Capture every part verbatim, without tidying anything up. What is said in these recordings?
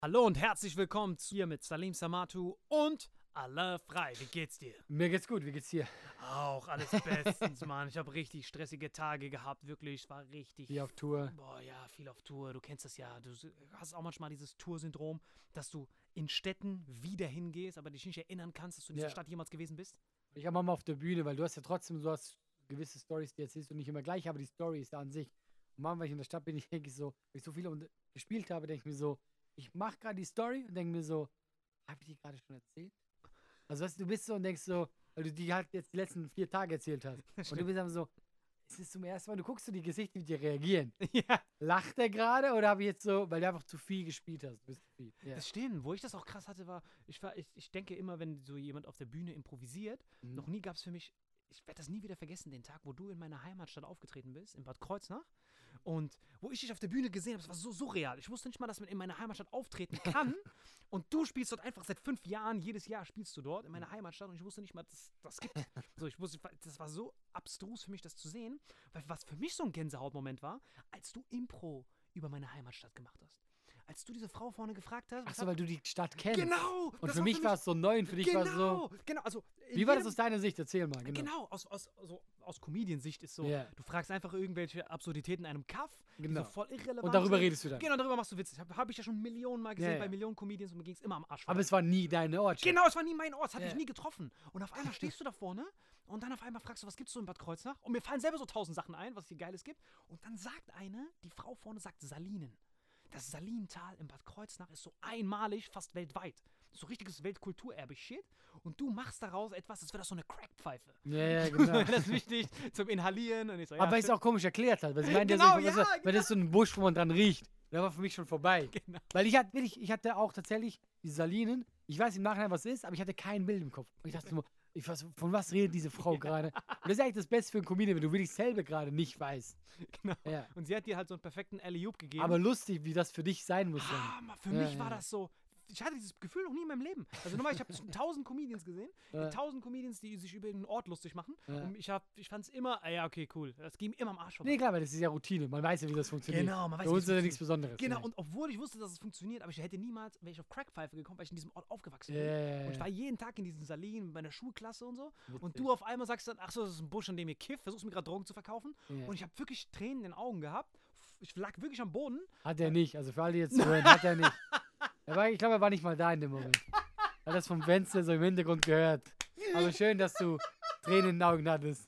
Hallo und herzlich willkommen hier mit Salim Samatu und Allah frei. Wie geht's dir? Mir geht's gut, wie geht's dir? Auch alles bestens, Mann. Ich habe richtig stressige Tage gehabt, wirklich. Ich war richtig... Wie auf Tour. Boah, ja, viel auf Tour. Du kennst das ja. Du hast auch manchmal dieses Tour-Syndrom, dass du in Städten wieder hingehst, aber dich nicht erinnern kannst, dass du in dieser Ja. Stadt jemals gewesen bist. Ich war mal auf der Bühne, weil du hast ja trotzdem so hast gewisse Storys, die erzählst du nicht immer gleich, aber die Story ist ja an sich. Und manchmal, wenn ich in der Stadt bin, ich denke so, wenn ich so viel und- gespielt habe, denke ich mir so, ich mache gerade die Story und denke mir so, habe ich die gerade schon erzählt? Also weißt du, du bist so und denkst so, weil du die halt jetzt die letzten vier Tage erzählt hast. Und du bist einfach so, es ist zum ersten Mal, du guckst so die Gesichter, wie die reagieren. Ja, Lacht er gerade oder habe ich jetzt so, weil du einfach zu viel gespielt hast? Du bist zu viel. Ja. das stimmt. Wo ich das auch krass hatte, war, ich, war ich, ich denke immer, wenn so jemand auf der Bühne improvisiert, Mhm. noch nie gab es für mich, ich werde das nie wieder vergessen, den Tag, wo du in meiner Heimatstadt aufgetreten bist, in Bad Kreuznach. Und wo ich dich auf der Bühne gesehen habe, das war so surreal. Ich wusste nicht mal, dass man in meiner Heimatstadt auftreten kann. Und du spielst dort einfach seit fünf Jahren, jedes Jahr spielst du dort in meiner Heimatstadt. Und ich wusste nicht mal, dass das gibt. So, ich wusste, das war so abstrus für mich, das zu sehen. Weil was für mich so ein Gänsehautmoment war, als du Impro über meine Heimatstadt gemacht hast. Als du diese Frau vorne gefragt hast. was Achso, hab- weil du die Stadt kennst. Genau! Und das für mich war es so neu und für dich war es so. Genau, genau. Also, in Wie war das jedem- aus deiner Sicht? Erzähl mal, genau. Genau, aus, aus, also aus Comedian-Sicht ist so, Ja. du fragst einfach irgendwelche Absurditäten in einem Kaff, die Genau. so voll irrelevant Und darüber sind. redest du dann. Genau, darüber machst du Witze. Habe hab ich ja schon Millionen Mal gesehen Ja, ja. bei Millionen Comedians und mir ging es immer am Arsch. Aber vorbei. es war nie deine Ortschaft. Genau, es war nie mein Ort, es hat Ja. mich nie getroffen. Und auf einmal stehst du da vorne und dann auf einmal fragst du, was gibt's so in Bad Kreuznach? Und mir fallen selber so tausend Sachen ein, was hier Geiles gibt. Und dann sagt eine, die Frau vorne sagt Salinen. Das Salinental in Bad Kreuznach ist so einmalig, fast weltweit. So richtiges Weltkulturerbe-Shit. Und du machst daraus etwas, als wäre das so eine Crackpfeife. Ja, ja, genau. Das ist wichtig zum Inhalieren. Und ich so, ja, Aber weil es stimmt. auch komisch erklärt hat. Weil sie meint Genau, ja, so, ja, weil das ist so ein Busch, wo man dran riecht. Der war für mich schon vorbei. Genau. Weil ich hatte, wirklich, ich hatte auch tatsächlich die Salinen. Ich weiß im Nachhinein, was es ist, aber ich hatte kein Bild im Kopf. Und ich dachte nur, ich weiß, von was redet diese Frau gerade? Und das ist eigentlich das Beste für einen Comedian, wenn du wirklich selber gerade nicht weißt. Genau. Ja. Und sie hat dir halt so einen perfekten Alley-Oop gegeben. Aber lustig, wie das für dich sein muss. Dann. Ah, Mann, für Ja, mich war ja. das so. Ich hatte dieses Gefühl noch nie in meinem Leben. Also nochmal, ich habe tausend Comedians gesehen. Ja. Tausend Comedians, die sich über den Ort lustig machen. Ja. Und ich, hab, ich fand es immer, ah ja, okay, cool. Das ging mir immer am Arsch vorbei. Nee, klar, weil das ist ja Routine. Man weiß ja, wie das funktioniert. Genau, man weiß, Bei wie uns es ist ja nichts Besonderes. Genau, ja. und obwohl ich wusste, dass es funktioniert, aber ich hätte niemals, wäre ich auf Crackpfeife gekommen, weil ich in diesem Ort aufgewachsen bin. Ja, ja, ja, Und ich war ja. jeden Tag in diesen Salinen mit meiner Schulklasse und so. Und Witzig. du auf einmal sagst dann, ach so, das ist ein Busch, an dem ihr kifft, versuchst mir gerade Drogen zu verkaufen. Ja. Und ich habe wirklich Tränen in den Augen gehabt. Ich lag wirklich am Boden. Hat er nicht. Also für alle, die jetzt hören, hat er nicht. Er war, ich glaube, er war nicht mal da in dem Moment. Hat das vom Fenster so im Hintergrund gehört. Aber schön, dass du Tränen in den Augen hattest.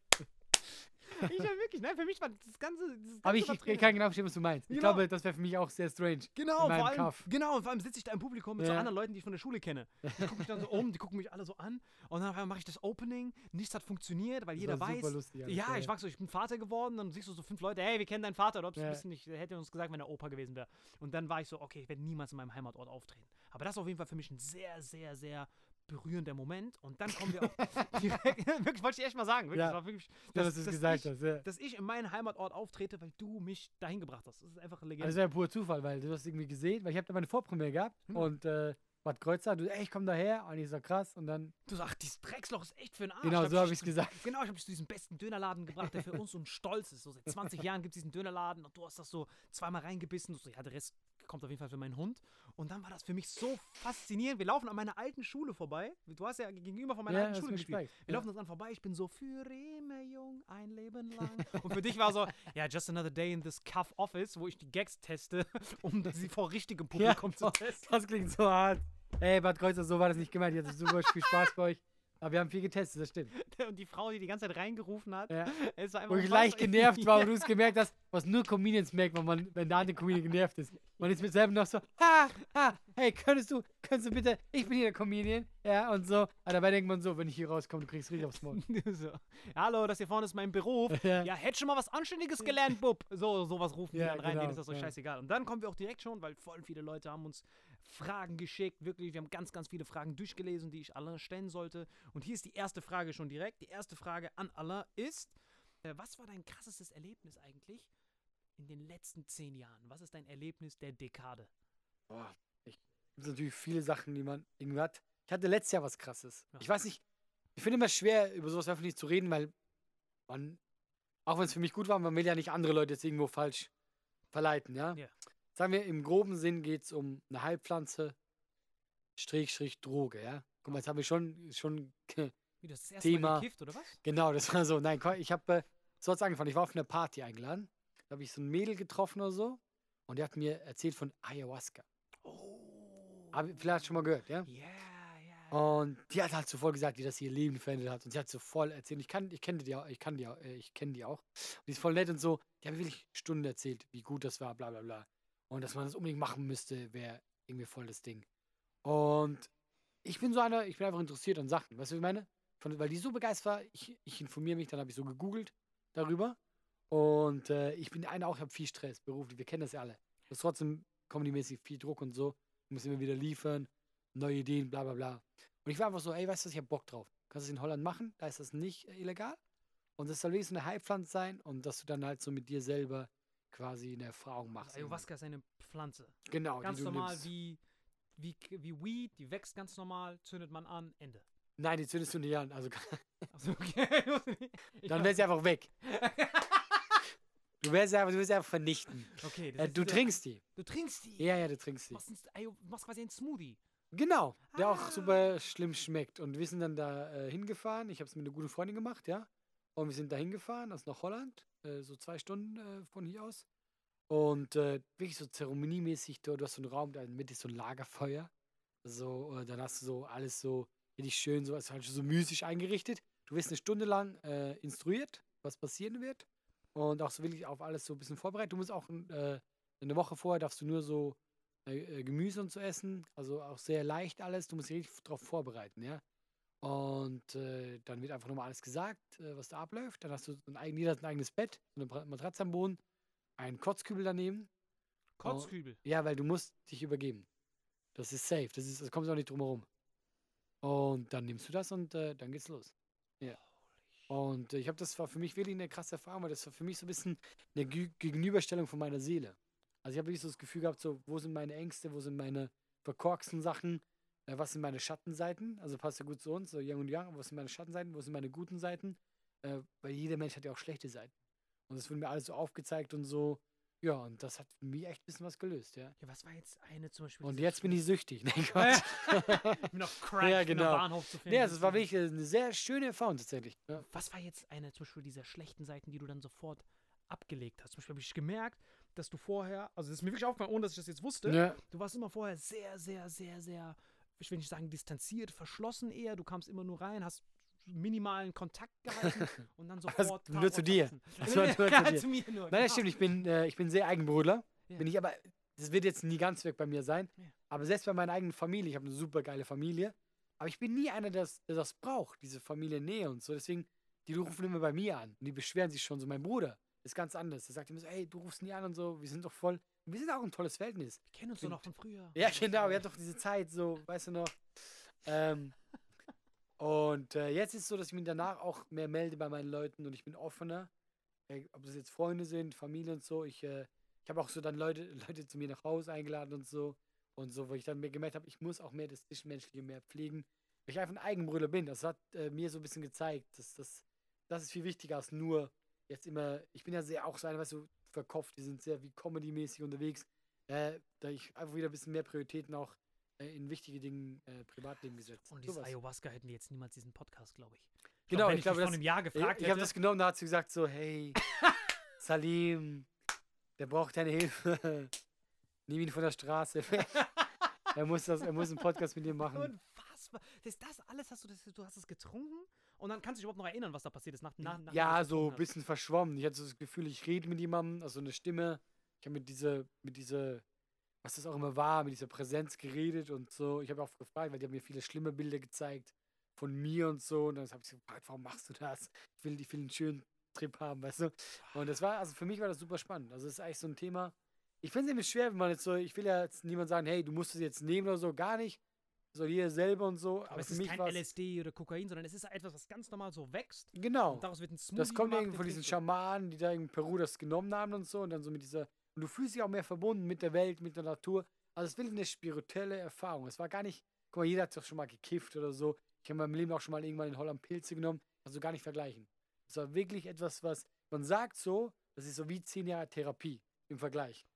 Ich war wirklich, nein, für mich war das Ganze. Das Ganze Aber ich, war ich, Tränen. ich kann genau verstehen, was du meinst. Ich Genau. glaube, das wäre für mich auch sehr strange. Genau, in meinem vor allem, Kaff. genau, und vor allem sitze ich da im Publikum mit so Ja. anderen Leuten, die ich von der Schule kenne. Die gucken mich dann so um, die gucken mich alle so an und dann auf einmal mache ich das Opening, nichts hat funktioniert, weil Das jeder war super weiß. lustig, alles, ja, ja, ich ja. war so, ich bin Vater geworden, dann siehst du so fünf Leute, hey, wir kennen deinen Vater, oder ob Ja. wissen nicht, hätte er uns gesagt, wenn er Opa gewesen wäre. Und dann war ich so, okay, ich werde niemals in meinem Heimatort auftreten. Aber das ist auf jeden Fall für mich ein sehr, sehr, sehr berührender Moment. Und dann kommen wir auch direkt, wirklich, wollte ich echt mal sagen, wirklich, Ja. das war wirklich, Ja, dass du es gesagt ich, hast. Ja. dass ich in meinen Heimatort auftrete, weil du mich dahin gebracht hast. Das ist einfach eine Legende. Also das wäre pur Zufall, weil du hast irgendwie gesehen, weil ich habe da meine Vorpremiere gehabt Genau. und äh, Bad Kreuzer, du, ey, ich komm daher und ich so krass und dann, Du sagst, dieses Drecksloch ist echt für den Arsch. genau Da so habe dich ich es zu- gesagt. Genau, ich habe dich zu diesem besten Dönerladen gebracht, der für uns so ein Stolz ist. So seit zwanzig Jahren gibt es diesen Dönerladen und du hast das so zweimal reingebissen. So, ja, der Rest kommt auf jeden Fall für meinen Hund. Und dann war das für mich so faszinierend. Wir laufen an meiner alten Schule vorbei. Du hast ja gegenüber von meiner Ja, alten hast Schule mir gespielt. gezeigt. Wir Ja. laufen das an vorbei. Ich bin so für immer jung, ein Leben lang. Und für dich war so, ja, just another day in this cuff office, wo ich die Gags teste, um sie vor richtigem Publikum zu oh, testen. Das klingt so hart. Ey, Bad Kreuzer, so war das nicht gemeint. Ich hatte super viel Spaß bei euch. Aber wir haben viel getestet, das stimmt. Und die Frau, die die ganze Zeit reingerufen hat, Ja. es war einfach Wo ich unfassbar. leicht genervt war und du es gemerkt hast, was nur Comedians merkt, wenn, man, wenn der andere Comedian genervt ist. Man ist mit selber noch so, ha, ha, hey, könntest du, könntest du bitte, ich bin hier der Comedian, ja, und so. Aber dabei denkt man so, wenn ich hier rauskomme, du kriegst richtig aufs Maul. so. Hallo, das hier vorne ist mein Beruf. Ja. Ja, hätte schon mal was Anständiges gelernt, Bub. So, sowas rufen die Ja, dann rein, genau, denen ist das so ja. scheißegal. Und dann kommen wir auch direkt schon, weil voll viele Leute haben uns Fragen geschickt, wirklich, wir haben ganz, ganz viele Fragen durchgelesen, die ich alle stellen sollte. Und hier ist die erste Frage schon direkt. Die erste Frage an Allah ist, äh, was war dein krassestes Erlebnis eigentlich in den letzten zehn Jahren? Was ist dein Erlebnis der Dekade? Boah, ich, es gibt natürlich viele Sachen, die man irgendwie hat. Ich hatte letztes Jahr was Krasses. Ja. Ich weiß nicht, ich finde immer schwer, über sowas öffentlich zu reden, weil man, auch wenn es für mich gut war, man will ja nicht andere Leute jetzt irgendwo falsch verleiten, ja? Ja. sagen wir, im groben Sinn geht es um eine Heilpflanze, Strich, Strich, Droge, ja. Guck mal, jetzt habe ich schon, schon Wie, du hast das erste Thema. Mal gekifft, oder was? Genau, das war so. Nein, ko- ich habe, äh, so hat's angefangen. Ich war auf einer Party eingeladen. Da habe ich so ein Mädel getroffen oder so. Und die hat mir erzählt von Ayahuasca. Oh. Hab, ich- vielleicht schon mal gehört, ja? Ja, ja. Und die hat halt so voll gesagt, wie das ihr Leben verändert hat. Und sie hat so voll erzählt. Ich kann, ich kenne die auch, ich kann die auch, äh, ich kenne die auch. Und die ist voll nett und so. Die haben mir wirklich Stunden erzählt, wie gut das war, bla bla bla. Und dass man das unbedingt machen müsste, wäre irgendwie voll das Ding. Und ich bin so einer, ich bin einfach interessiert an Sachen. Weißt du, was ich meine? Von, weil die so begeistert war, ich, ich informiere mich, dann habe ich so gegoogelt darüber. Und äh, ich bin einer auch, ich habe viel Stress beruflich, wir kennen das ja alle. Das ist trotzdem comedy-mäßig viel Druck und so. Ich muss immer wieder liefern, neue Ideen, bla bla bla. Und ich war einfach so, ey, weißt du was, ich habe Bock drauf. Kannst du das in Holland machen, da ist das nicht äh, illegal. Und das soll wenigstens eine Heilpflanze sein und dass du dann halt so mit dir selber quasi eine Erfahrung machst. Ayahuasca ist eine Pflanze. Genau, Ganz die du normal nimmst. wie, wie, wie Weed, die wächst ganz normal, zündet man an, Ende. Nein, die zündest du nicht an. Also Achso, okay. Ich dann hab- wäre sie einfach weg. Du wärst einfach, du wirst sie einfach vernichten. Okay, das Äh, heißt, du trinkst die. Du trinkst die. Ja, ja, du trinkst die. Du machst, ein, Ayo- du machst quasi einen Smoothie. Genau, der auch Ah. super schlimm schmeckt. Und wir sind dann da äh, hingefahren. Ich habe es mit einer guten Freundin gemacht, ja. Und wir sind da hingefahren, also nach Holland, äh, so zwei Stunden äh, von hier aus. Und äh, wirklich so zeremoniemäßig, du, du hast so einen Raum, da in der Mitte ist so ein Lagerfeuer. So, äh, dann hast du so alles so richtig schön, so, also halt so mystisch eingerichtet. Du wirst eine Stunde lang äh, instruiert, was passieren wird. Und auch so wirklich auf alles so ein bisschen vorbereitet. Du musst auch äh, eine Woche vorher darfst du nur so äh, äh, Gemüse und so essen. Also auch sehr leicht alles. Du musst dich richtig darauf vorbereiten, ja. Und äh, dann wird einfach nochmal alles gesagt, äh, was da abläuft. Dann hast du ein, eigen- jeder hat ein eigenes Bett, so eine Bra- Matratze am Boden, einen Kotzkübel daneben. Kotzkübel. Ja, weil du musst dich übergeben. Das ist safe. Das ist, das kommst auch nicht drum herum. Und dann nimmst du das und äh, dann geht's los. Ja. Und äh, ich habe das war für mich wirklich eine krasse Erfahrung, weil das war für mich so ein bisschen eine Gü- Gegenüberstellung von meiner Seele. Also ich habe wirklich so das Gefühl gehabt, so, wo sind meine Ängste, wo sind meine verkorksten Sachen, äh, was sind meine Schattenseiten? Also passt ja gut zu uns, so Yang und Yang, was sind meine Schattenseiten, wo sind meine guten Seiten? Äh, weil jeder Mensch hat ja auch schlechte Seiten. Und das wurde mir alles so aufgezeigt und so. Ja, und das hat für mich echt ein bisschen was gelöst, ja. Ja, was war jetzt eine zum Beispiel? Und diese jetzt bin ich süchtig. Nein, Ah, ja. Quatsch. Ich bin auf Crack, Ja, ich bin genau. am Bahnhof zu finden. Nee, also es war wirklich eine sehr schöne Erfahrung tatsächlich. Ja. Was war jetzt eine zum Beispiel dieser schlechten Seiten, die du dann sofort abgelegt hast? Zum Beispiel habe ich gemerkt, dass du vorher, also das ist mir wirklich aufgefallen, ohne dass ich das jetzt wusste, Ja. du warst immer vorher sehr, sehr, sehr, sehr, ich will nicht sagen distanziert, verschlossen eher. Du kamst immer nur rein, hast minimalen Kontakt gehalten und dann sofort. nur zu Tatort dir. verlassen. Das war nur zu Ja, dir. zu mir nur. Nein, genau. das stimmt, ich bin, äh, ich bin sehr Eigenbrötler. Ja. Bin ich aber, das wird jetzt nie ganz weg bei mir sein. Ja. Aber selbst bei meiner eigenen Familie, ich habe eine super geile Familie, aber ich bin nie einer, der das, der das braucht, diese Familiennähe und so. Deswegen, die rufen immer bei mir an und die beschweren sich schon so. Mein Bruder ist ganz anders. Der sagt immer so, ey, du rufst nie an und so, wir sind doch voll, wir sind auch ein tolles Verhältnis. Wir kennen uns doch noch von früher. Ja, genau, wir hatten doch diese Zeit, so, weißt du noch. Ähm, und äh, jetzt ist es so, dass ich mich danach auch mehr melde bei meinen Leuten und ich bin offener. Äh, ob das jetzt Freunde sind, Familie und so. Ich, äh, ich habe auch so dann Leute, Leute zu mir nach Hause eingeladen und so. Und so, wo ich dann mir gemerkt habe, ich muss auch mehr das Zwischenmenschliche mehr pflegen. Weil ich einfach ein Eigenbrüder bin. Das hat äh, mir so ein bisschen gezeigt, dass das, das ist viel wichtiger als nur jetzt immer, ich bin ja sehr auch so einer, weißt du, verkopft, die sind sehr wie Comedy-mäßig unterwegs. Äh, da ich einfach wieder ein bisschen mehr Prioritäten auch äh, in wichtige Dinge äh, Privatleben gesetzt. Und dieses Sowas. Ayahuasca hätten wir jetzt niemals diesen Podcast, glaube ich. ich Genau, wenn ich glaube, dich vor das- einem Jahr gefragt Ich, ich habe hätte, das genommen, da hat sie gesagt so, hey, Salim, der braucht deine Hilfe. Nimm ihn von der Straße weg. er, muss das, er muss einen Podcast mit dir machen. Unfassbar. Das, das alles hast du, das, du hast es getrunken und dann kannst du dich überhaupt noch erinnern, was da passiert ist. Nach, nach, nachdem du Ja, das so getrunken ein hast. bisschen verschwommen. Ich hatte so das Gefühl, ich rede mit jemandem, also eine Stimme. Ich habe mit dieser, mit dieser, was das auch immer war, mit dieser Präsenz geredet und so. Ich habe auch gefragt, weil die haben mir viele schlimme Bilder gezeigt von mir und so. Und dann habe ich so gefragt, warum machst du das? Ich will, ich will einen schönen Trip haben, weißt du? Und das war, also für mich war das super spannend. Also es ist eigentlich so ein Thema. Ich finde es nämlich schwer, wenn man jetzt so, ich will ja jetzt niemand sagen, hey, du musst es jetzt nehmen oder so, gar nicht. Soll jeder selber und so. Aber, Aber es für ist mich kein war L S D oder Kokain, sondern es ist etwas, was ganz normal so wächst. genau. Und daraus wird ein Smoothie Das kommt gemacht, irgendwie den von diesen trinkst du. Schamanen, die da in Peru das genommen haben und so. Und dann so mit dieser. Und du fühlst dich auch mehr verbunden mit der Welt, mit der Natur. Also es ist wirklich eine spirituelle Erfahrung. Es war gar nicht. Guck mal, jeder hat doch schon mal gekifft oder so. Ich habe in meinem Leben auch schon mal irgendwann in Holland Pilze genommen. Also gar nicht vergleichen. Es war wirklich etwas, was. Man sagt so, das ist so wie zehn Jahre Therapie im Vergleich. Und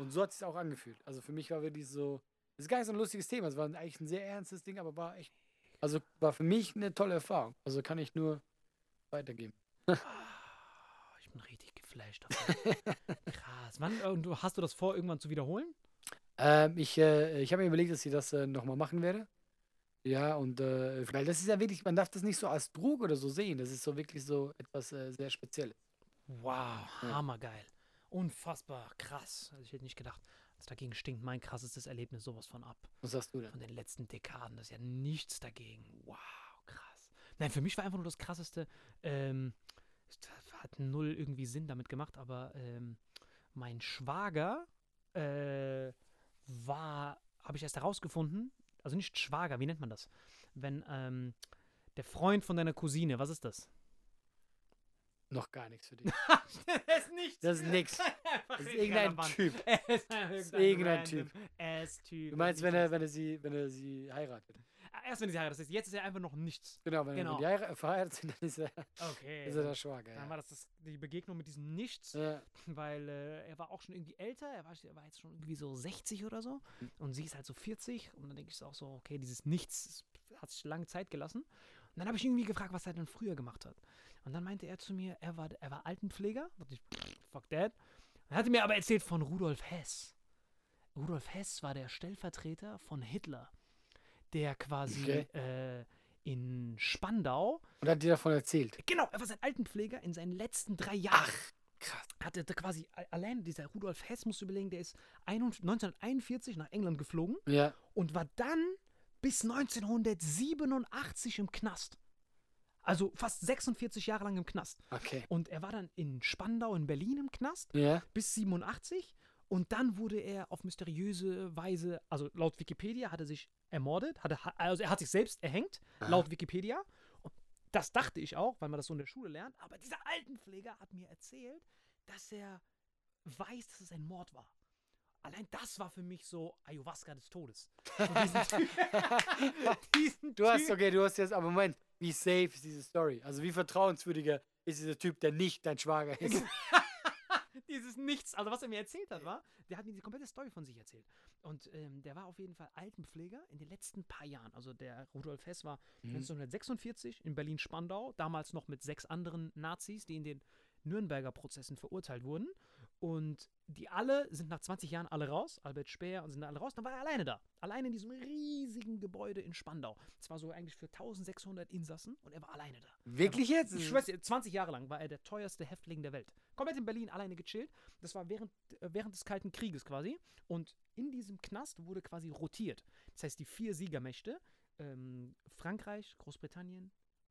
Und so hat es sich auch angefühlt. Also für mich war wirklich so, das ist gar nicht so ein lustiges Thema, es war eigentlich ein sehr ernstes Ding, aber war echt, also war für mich eine tolle Erfahrung. Also kann ich nur weitergeben. Ah, ich bin richtig geflasht davon. Krass. Wann, äh, und du- hast du das vor, irgendwann zu wiederholen? Ähm, ich äh, ich habe mir überlegt, dass ich das äh, nochmal machen werde. Ja, und äh, weil das ist ja wirklich, man darf das nicht so als Trug oder so sehen. Das ist so wirklich so etwas äh, sehr Spezielles. Wow, Ja. hammergeil. Unfassbar krass. Also ich hätte nicht gedacht, also dagegen stinkt mein krassestes Erlebnis sowas von ab. Was sagst du denn? Von den letzten Dekaden. Das ist ja nichts dagegen. Wow, krass. Nein, für mich war einfach nur das Krasseste, ähm, das hat null irgendwie Sinn damit gemacht, aber ähm, mein Schwager äh, war, habe ich erst herausgefunden, also nicht Schwager, wie nennt man das? Wenn ähm, der Freund von deiner Cousine, was ist das? Noch gar nichts für dich. das ist nichts. Das ist nix. Einfach Das ist irgendeiner irgendein Mann. Typ. Er ist ein ist irgendein irgendein random Typ. Ass-Typ. Du meinst, wenn er, wenn er sie, wenn er sie heiratet. Erst wenn sie heiratet. Das heißt, jetzt ist er einfach noch nichts. Genau, wenn, Genau. wenn die heira- verheiratet sind, dann ist er, Okay. ist er der Schwager. Dann Ja. war das, das die Begegnung mit diesem Nichts, Ja. weil äh, er war auch schon irgendwie älter. Er war, er war jetzt schon irgendwie so sechzig oder so. Und sie ist halt so vierzig. Und dann denke ich so auch so, okay, dieses Nichts hat sich lange Zeit gelassen. Und dann habe ich irgendwie gefragt, was er denn früher gemacht hat. Und dann meinte er zu mir, er war, er war Altenpfleger. Und ich, fuck that. Er hatte mir aber erzählt von Rudolf Hess. Rudolf Hess war der Stellvertreter von Hitler, der quasi Okay. äh, in Spandau, Und hat dir davon erzählt. genau, er war sein Altenpfleger in seinen letzten drei Jahren. Krass. Hatte da quasi a- allein dieser Rudolf Hess, musst du überlegen, der ist neunzehnhunderteinundvierzig nach England geflogen Ja. und war dann bis neunzehnhundertsiebenundachtzig im Knast. Also fast sechsundvierzig Jahre lang im Knast. Okay. Und er war dann in Spandau in Berlin im Knast Ja. bis siebenundachtzig und dann wurde er auf mysteriöse Weise, also laut Wikipedia hat er sich ermordet, hatte, also er hat sich selbst erhängt, Aha. laut Wikipedia. Und das dachte ich auch, weil man das so in der Schule lernt, aber dieser Altenpfleger hat mir erzählt, dass er weiß, dass es ein Mord war. Allein das war für mich so Ayahuasca des Todes. So diesen Typ, diesen Du hast, Typ- okay, du hast jetzt, aber Moment, wie safe ist diese Story? Also wie vertrauenswürdiger ist dieser Typ, der nicht dein Schwager ist? Dieses Nichts, also was er mir erzählt hat, war, der hat mir die komplette Story von sich erzählt. Und ähm, der war auf jeden Fall Altenpfleger in den letzten paar Jahren. Also der Rudolf Hess war Mhm. neunzehnhundertsechsundvierzig in Berlin-Spandau, damals noch mit sechs anderen Nazis, die in den Nürnberger Prozessen verurteilt wurden. Und die alle sind nach zwanzig Jahren alle raus, Albert Speer, und sind alle raus. Dann war er alleine da. Alleine in diesem riesigen Gebäude in Spandau. Es war so eigentlich für eintausendsechshundert Insassen und er war alleine da. Wirklich jetzt? Ich schwör's dir, zwanzig Jahre lang war er der teuerste Häftling der Welt. Komplett in Berlin alleine gechillt. Das war während, äh, während des Kalten Krieges quasi. Und in diesem Knast wurde quasi rotiert. Das heißt, die vier Siegermächte, ähm, Frankreich, Großbritannien,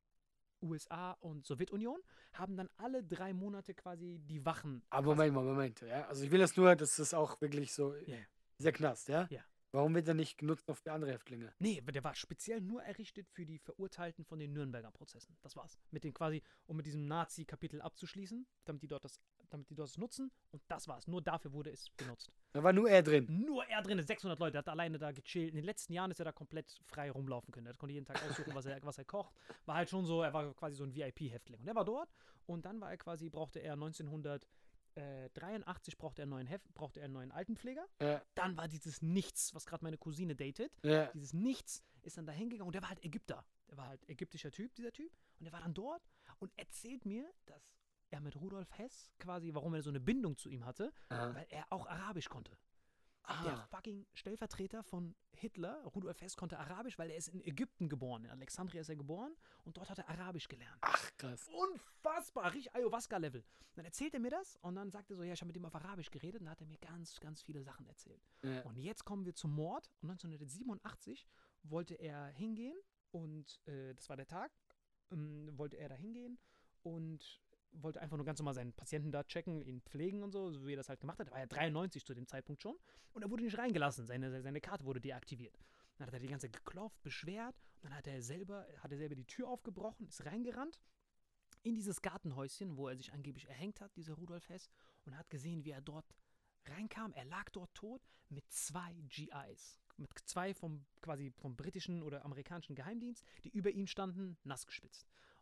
U S A und Sowjetunion, haben dann alle drei Monate quasi die Wachen. Aber Moment, Moment, Moment. Ja? Also ich will das nur, dass das auch wirklich so, Ja. dieser Knast, ja? Ja. Warum wird er nicht genutzt auf für andere Häftlinge? Nee, der war speziell nur errichtet für die Verurteilten von den Nürnberger Prozessen. Das war's. Mit den quasi, um mit diesem Nazi-Kapitel abzuschließen, damit die dort das, damit die dort das nutzen. Und das war's. Nur dafür wurde es benutzt. Da war nur er drin. Nur er drin, sechshundert Leute, hat alleine da gechillt. In den letzten Jahren ist er da komplett frei rumlaufen können. Er konnte jeden Tag aussuchen, was er, was er kocht. War halt schon so, er war quasi so ein V I P-Häftling. Und er war dort und dann war er quasi, brauchte er neunzehnhundertdreiundachtzig brauchte er einen neuen Heft, brauchte er einen neuen Altenpfleger. Ja. Dann war dieses Nichts, was gerade meine Cousine datet. Ja. Dieses Nichts ist dann da hingegangen und der war halt Ägypter. Der war halt ägyptischer Typ, dieser Typ. Und der war dann dort und erzählt mir, dass er mit Rudolf Hess quasi, warum er so eine Bindung zu ihm hatte, Aha. weil er auch Arabisch konnte. Der Ah. fucking Stellvertreter von Hitler, Rudolf Hess, konnte Arabisch, weil er ist in Ägypten geboren. In Alexandria ist er geboren und dort hat er Arabisch gelernt. Ach, krass. Unfassbar, richtig Ayahuasca-Level. Dann erzählt er mir das und dann sagt er so, ja, ich habe mit ihm auf Arabisch geredet und dann hat er mir ganz, ganz viele Sachen erzählt. Ja. Und jetzt kommen wir zum Mord. Und neunzehnhundertsiebenundachtzig wollte er hingehen und äh, das war der Tag, ähm, wollte er da hingehen und wollte einfach nur ganz normal seinen Patienten da checken, ihn pflegen und so, so wie er das halt gemacht hat. Er war ja dreiundneunzig zu dem Zeitpunkt schon und er wurde nicht reingelassen. Seine, seine Karte wurde deaktiviert. Dann hat er die ganze Zeit geklopft, beschwert und dann hat er selber, hat er selber die Tür aufgebrochen, ist reingerannt in dieses Gartenhäuschen, wo er sich angeblich erhängt hat, dieser Rudolf Hess, und hat gesehen, wie er dort reinkam. Er lag dort tot mit zwei G Is. Mit zwei vom quasi vom britischen oder amerikanischen Geheimdienst, die über ihm standen, nass gespitzt.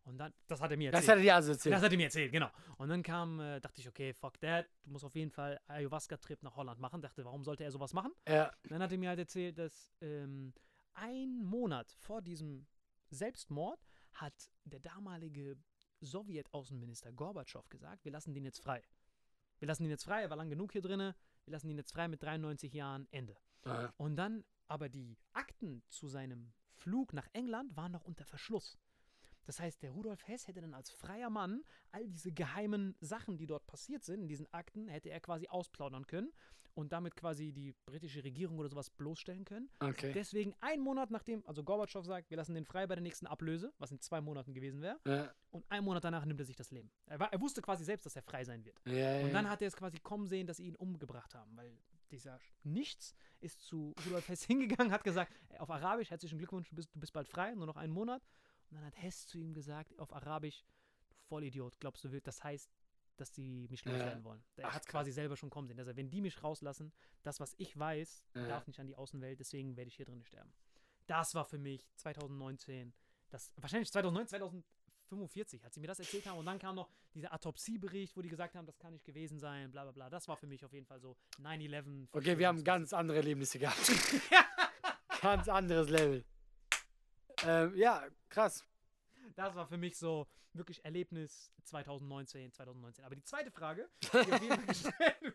Und dann, das hat er mir Das erzählt. hat er dir also erzählt. Das hat er mir erzählt, genau. Und dann kam, äh, dachte ich, okay, fuck that, du musst auf jeden Fall Ayahuasca-Trip nach Holland machen. Dachte, warum sollte er sowas machen? Ja. Dann hat er mir halt erzählt, dass ähm, ein Monat vor diesem Selbstmord hat der damalige Sowjetaußenminister Gorbatschow gesagt, wir lassen den jetzt frei. Wir lassen ihn jetzt frei, er war lang genug hier drinne, wir lassen ihn jetzt frei mit dreiundneunzig Jahren, Ende. Aha. Und dann, aber die Akten zu seinem Flug nach England waren noch unter Verschluss. Das heißt, der Rudolf Hess hätte dann als freier Mann all diese geheimen Sachen, die dort passiert sind, in diesen Akten, hätte er quasi ausplaudern können und damit quasi die britische Regierung oder sowas bloßstellen können. Okay. Deswegen ein Monat nachdem, also Gorbatschow sagt, wir lassen den frei bei der nächsten Ablöse, was in zwei Monaten gewesen wäre, Ja. und ein Monat danach nimmt er sich das Leben. Er, war, er wusste quasi selbst, dass er frei sein wird. Ja, ja, Und dann ja. hat er es quasi kommen sehen, dass sie ihn umgebracht haben, weil dieser Nichts ist zu Rudolf Hess hingegangen, hat gesagt, ey, auf Arabisch, herzlichen Glückwunsch, du bist, du bist bald frei, nur noch einen Monat. Und dann hat Hess zu ihm gesagt, auf Arabisch, du Vollidiot, glaubst du, das heißt, dass die mich Ja. loswerden wollen. Er Ach, hat quasi selber schon kommen sehen. Also wenn die mich rauslassen, das, was ich weiß, Ja. darf nicht an die Außenwelt, deswegen werde ich hier drin sterben. Das war für mich zweitausendneunzehn, das, wahrscheinlich zweitausendneun, zweitausendfünfundvierzig, als sie mir das erzählt haben. Und dann kam noch dieser Autopsiebericht, wo die gesagt haben, das kann nicht gewesen sein, bla bla bla. Das war für mich auf jeden Fall so neun elf. Okay, wir haben ganz andere Erlebnisse gehabt. Ja. Ganz anderes Level. Ähm, ja, krass. Das war für mich so wirklich Erlebnis zweitausendneunzehn, zweitausendneunzehn. Aber die zweite Frage, die auf jeden Fall gestellt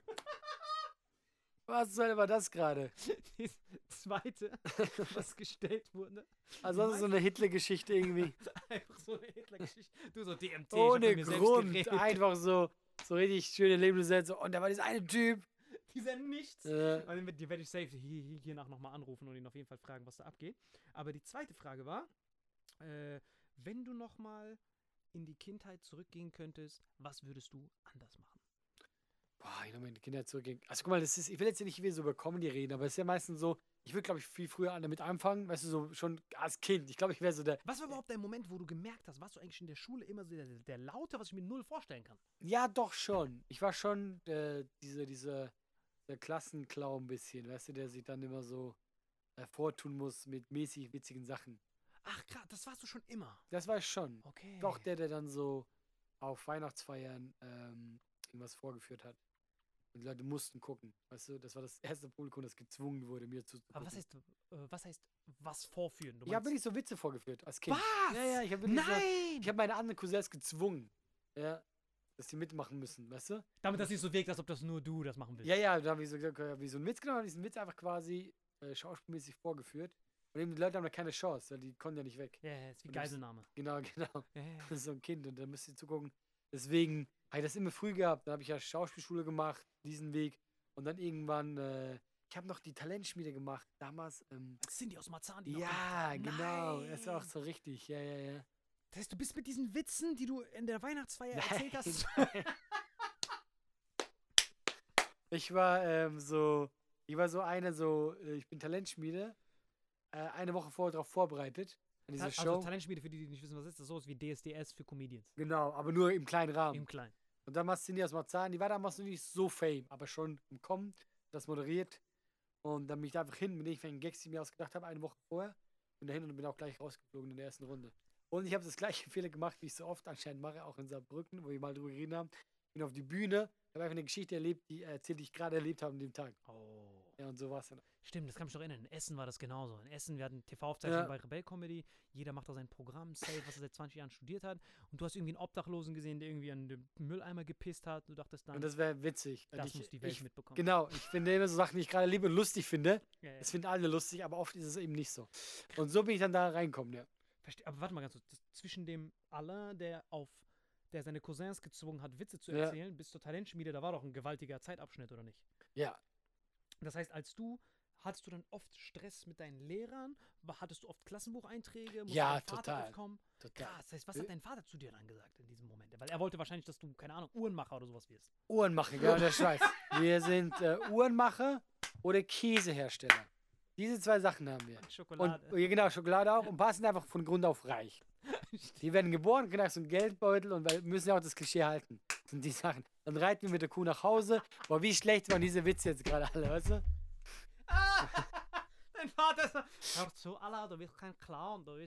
Was soll war das gerade? die zweite, was gestellt wurde, Also das ist so eine Hitler-Geschichte irgendwie. einfach so eine Hitler-Geschichte. Du so D M T, ich hab Ohne mit mir selbst Grund. geredet. Einfach so, so richtig schöne Lebenssätze. Und da war dieser eine Typ. Dieser Nichts. Äh, Also, die werde ich safe hier, hier, hiernach nochmal anrufen und ihn auf jeden Fall fragen, was da abgeht. Aber die zweite Frage war, äh, wenn du nochmal in die Kindheit zurückgehen könntest, was würdest du anders machen? boah, ich nochmal in die Kindheit zurückgehen. Also guck mal, das ist, ich will jetzt nicht wieder so über Comedy reden, aber es ist ja meistens so, ich würde, glaube ich, viel früher damit anfangen, weißt du, so schon als Kind. Ich glaube, ich wäre so der, Was war überhaupt der Moment, wo du gemerkt hast, warst du eigentlich in der Schule immer so der, der Laute, was ich mir null vorstellen kann? ja doch schon. Ich war schon äh, diese, diese, der Klassenclown ein bisschen, weißt du, der sich dann immer so äh, vortun muss mit mäßig witzigen Sachen. Ach krass, das warst du schon immer. Das war ich schon. Okay. Doch der, der dann so auf Weihnachtsfeiern ähm, irgendwas vorgeführt hat. Und die Leute mussten gucken. Weißt du, das war das erste Publikum, das gezwungen wurde, mir zuzugucken. Aber was heißt, äh, was heißt, was vorführen? Du Ich habe meinst- wirklich so Witze vorgeführt als Kind. Was? Ja, ja, ich habe wirklich so, Nein! ich habe meine anderen Cousins gezwungen, ja, dass die mitmachen müssen, weißt du? Damit das nicht so wirkt, als ob das nur du das machen willst. Ja, ja, da habe ich so gesagt, okay, hab ich so einen Witz genommen, diesen Witz einfach quasi äh, schauspielmäßig vorgeführt. Und eben die Leute haben da keine Chance, weil die konnten ja nicht weg. Ja, ja, ist wie Und das- Geiselnahme. Genau, genau. Ja, ja. Das ist so ein Kind und da müsst ihr zugucken. Deswegen habe ich das immer früh gehabt. Dann habe ich ja Schauspielschule gemacht, diesen Weg. Und dann irgendwann, äh, ich habe noch die Talentschmiede gemacht. Damals, ähm, Das sind die aus Marzahn, die noch ja, gemacht haben. genau. Das war auch Nein. so richtig. Ja, ja, ja. Das heißt, du bist mit diesen Witzen, die du in der Weihnachtsfeier erzählt hast. Ich war ähm, so, ich war so eine, so, äh, ich bin Talentschmiede, äh, eine Woche vorher darauf vorbereitet, an diese also Show. Talentschmiede, für die, die nicht wissen, was ist, das ist sowas wie D S D S für Comedians. Genau, aber nur im kleinen Rahmen. Im Kleinen. Und damals sind die aus Marzahn, die war damals noch nicht so fame, aber schon im Kommen, das moderiert. Und dann bin ich da einfach hin mit irgendwelchen Gags, die ich mir ausgedacht habe, eine Woche vorher. Bin dahin und bin auch gleich rausgeflogen in der ersten Runde. Und ich habe das gleiche Fehler gemacht, wie ich so oft anscheinend mache, auch in Saarbrücken, wo wir mal drüber geredet haben. Bin auf die Bühne, habe einfach eine Geschichte erlebt, die äh, erzählt, die ich gerade erlebt habe an dem Tag. Oh. Ja, und so war es dann. Stimmt, das kann mich noch erinnern. In Essen war das genauso. In Essen, wir hatten T V-Aufzeichnungen Ja. bei Rebell Comedy. Jeder macht da sein Programm, safe, was er seit zwanzig Jahren studiert hat. Und du hast irgendwie einen Obdachlosen gesehen, der irgendwie an den Mülleimer gepisst hat. Du dachtest dann, Und das, das wäre witzig. weil ich, muss die Welt ich, mitbekommen. Genau, ich finde immer so Sachen, die ich gerade liebe und lustig finde. Ja, ja. Das finden alle lustig, aber oft ist es eben nicht so. Und so bin ich dann da reinkommen, ja. Verste- Aber warte mal ganz kurz. Das, zwischen dem Alain, der auf der seine Cousins gezwungen hat, Witze zu Ja. erzählen, bis zur Talentschmiede, da war doch ein gewaltiger Zeitabschnitt, oder nicht? Ja, Das heißt, als du, hattest du dann oft Stress mit deinen Lehrern? Wa- Hattest du oft Klassenbucheinträge? Musste Ja, dein Vater total. oft kommen? total. Krass, das heißt, was Äh. hat dein Vater zu dir dann gesagt in diesem Moment? Weil er wollte wahrscheinlich, dass du, keine Ahnung, Uhrenmacher oder sowas wirst. Uhrenmacher, genau der Scheiß. Wir sind äh, Uhrenmacher oder Käsehersteller. Diese zwei Sachen haben wir. Und Schokolade. ja, genau, Schokolade auch. Und ein paar sind einfach von Grund auf reich. Die werden geboren, kriegen auch so einen Geldbeutel und wir müssen ja auch das Klischee halten. Das sind die Sachen. Dann reiten wir mit der Kuh nach Hause. Boah, wie schlecht waren diese Witze jetzt gerade alle, weißt du? Ah, dein Vater ist so, hör zu, Allah, du bist kein Clown, du bist,